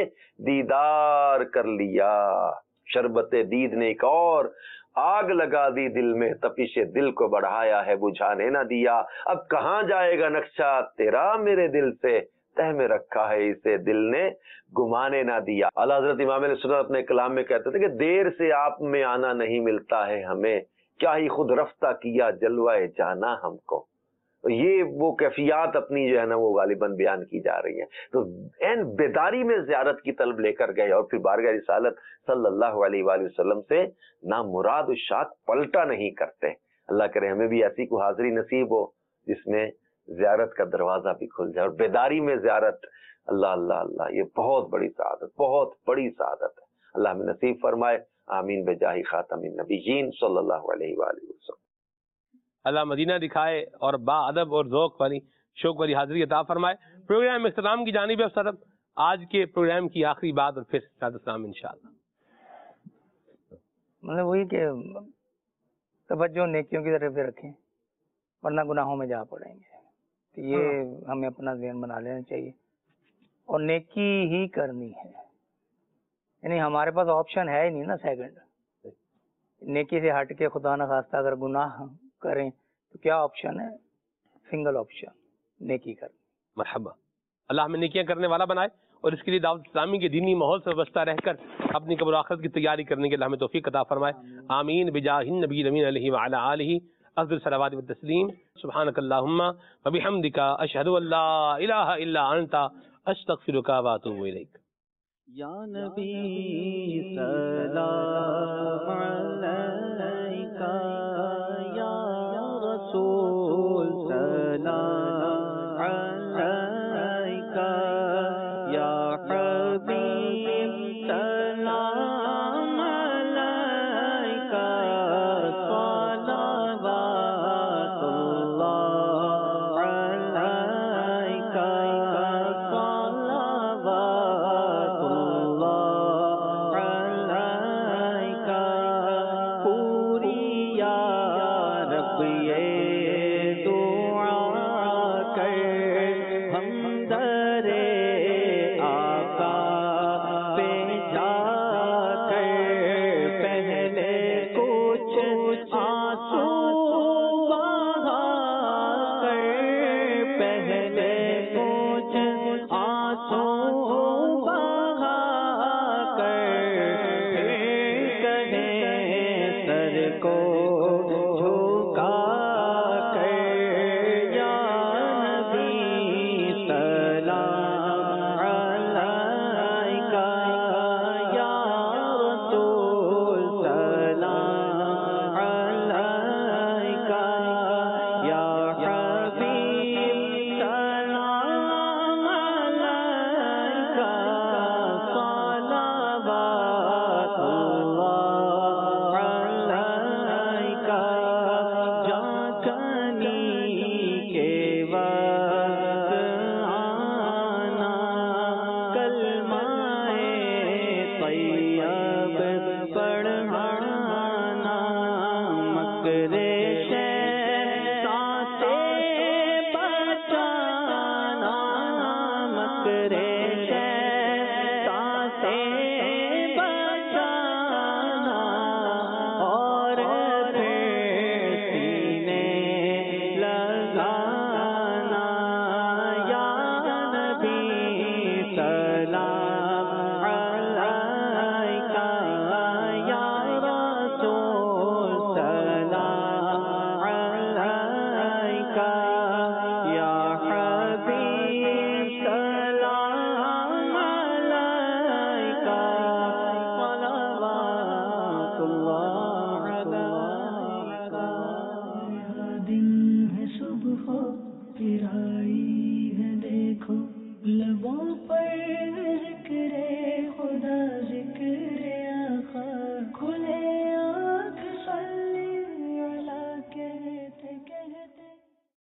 دیدار کر لیا۔ شربت دید نے ایک اور آگ لگا دی دل میں، تپش دل کو بڑھایا ہے بجھانے نہ دیا، اب کہاں جائے گا نقشہ تیرا میرے دل سے، تہ میں رکھا ہے اسے دل نے گمانے نہ دیا۔ اعلیٰ حضرت امام علیہ السلام اپنے کلام میں کہتے تھے کہ دیر سے آپ میں آنا نہیں ملتا ہے ہمیں، کیا ہی خود رفتہ کیا جلوہ جانا ہم کو۔ یہ وہ کیفیات اپنی جو ہے نا وہ غالباً بیان کی جا رہی ہیں۔ تو این بیداری میں زیارت کی طلب لے کر گئے اور پھر بارگاہ رسالت صلی اللہ علیہ وآلہ وسلم سے نہ مراد اشاعت پلٹا نہیں کرتے۔ اللہ کرے ہمیں بھی ایسی کو حاضری نصیب ہو جس میں زیارت کا دروازہ بھی کھل جائے اور بیداری میں زیارت، اللہ اللہ اللہ، یہ بہت بڑی سعادت، بہت بڑی سعادت ہے۔ اللہ ہمیں نصیب فرمائے، آمین بجاہ خاتم النبیین صلی اللہ علیہ وآلہ وسلم۔ اللہ مدینہ دکھائے اور با ادب اور ذوق والی شوق والی حاضری عطا فرمائے۔ پروگرام اختتام کی جانب ہے صاحب، آج کے پروگرام کی آخری بات اور پھر ساتھ اسلام انشاءاللہ۔ مطلب وہی کہ توجہ نیکیوں کی طرف رکھیں ورنہ گناہوں میں جا پڑیں گے، تو یہ ہمیں اپنا ذہن بنا لینا چاہیے اور نیکی ہی کرنی ہے، یعنی ہمارے پاس آپشن ہے ہی نہیں نا سیکنڈ۔ نیکی سے ہٹ کے خدا نخواستہ اگر گناہ کریں تو کیا آپشن ہے؟ سنگل آپشن، نیکی کریں۔ مرحبا، اللہ ہمیں نیکیاں کرنے والا بنائے اور اس کے لیے دعوت اسلامی کے دینی ماحول سے وابستہ رہ کر اپنی قبر و آخرت کی تیاری کرنے کے لیے ہمیں توفیق عطا فرمائے، آمین بجاہ النبی الامین علیہ وعلی آلہ افضل الصلوات والتسلیم۔ سبحانک اللہم وبحمدک، اشہد ان لا الہ الا انت، استغفرک واتوب الیک۔ یا نبی سلام علیکہ، یا رسول سلام علیکہ، یا حبیب سلام علیکہ، صلوات اللہ علیکہ، صلوات اللہ علیکہ، پوری یا رب یہ دعا मासूम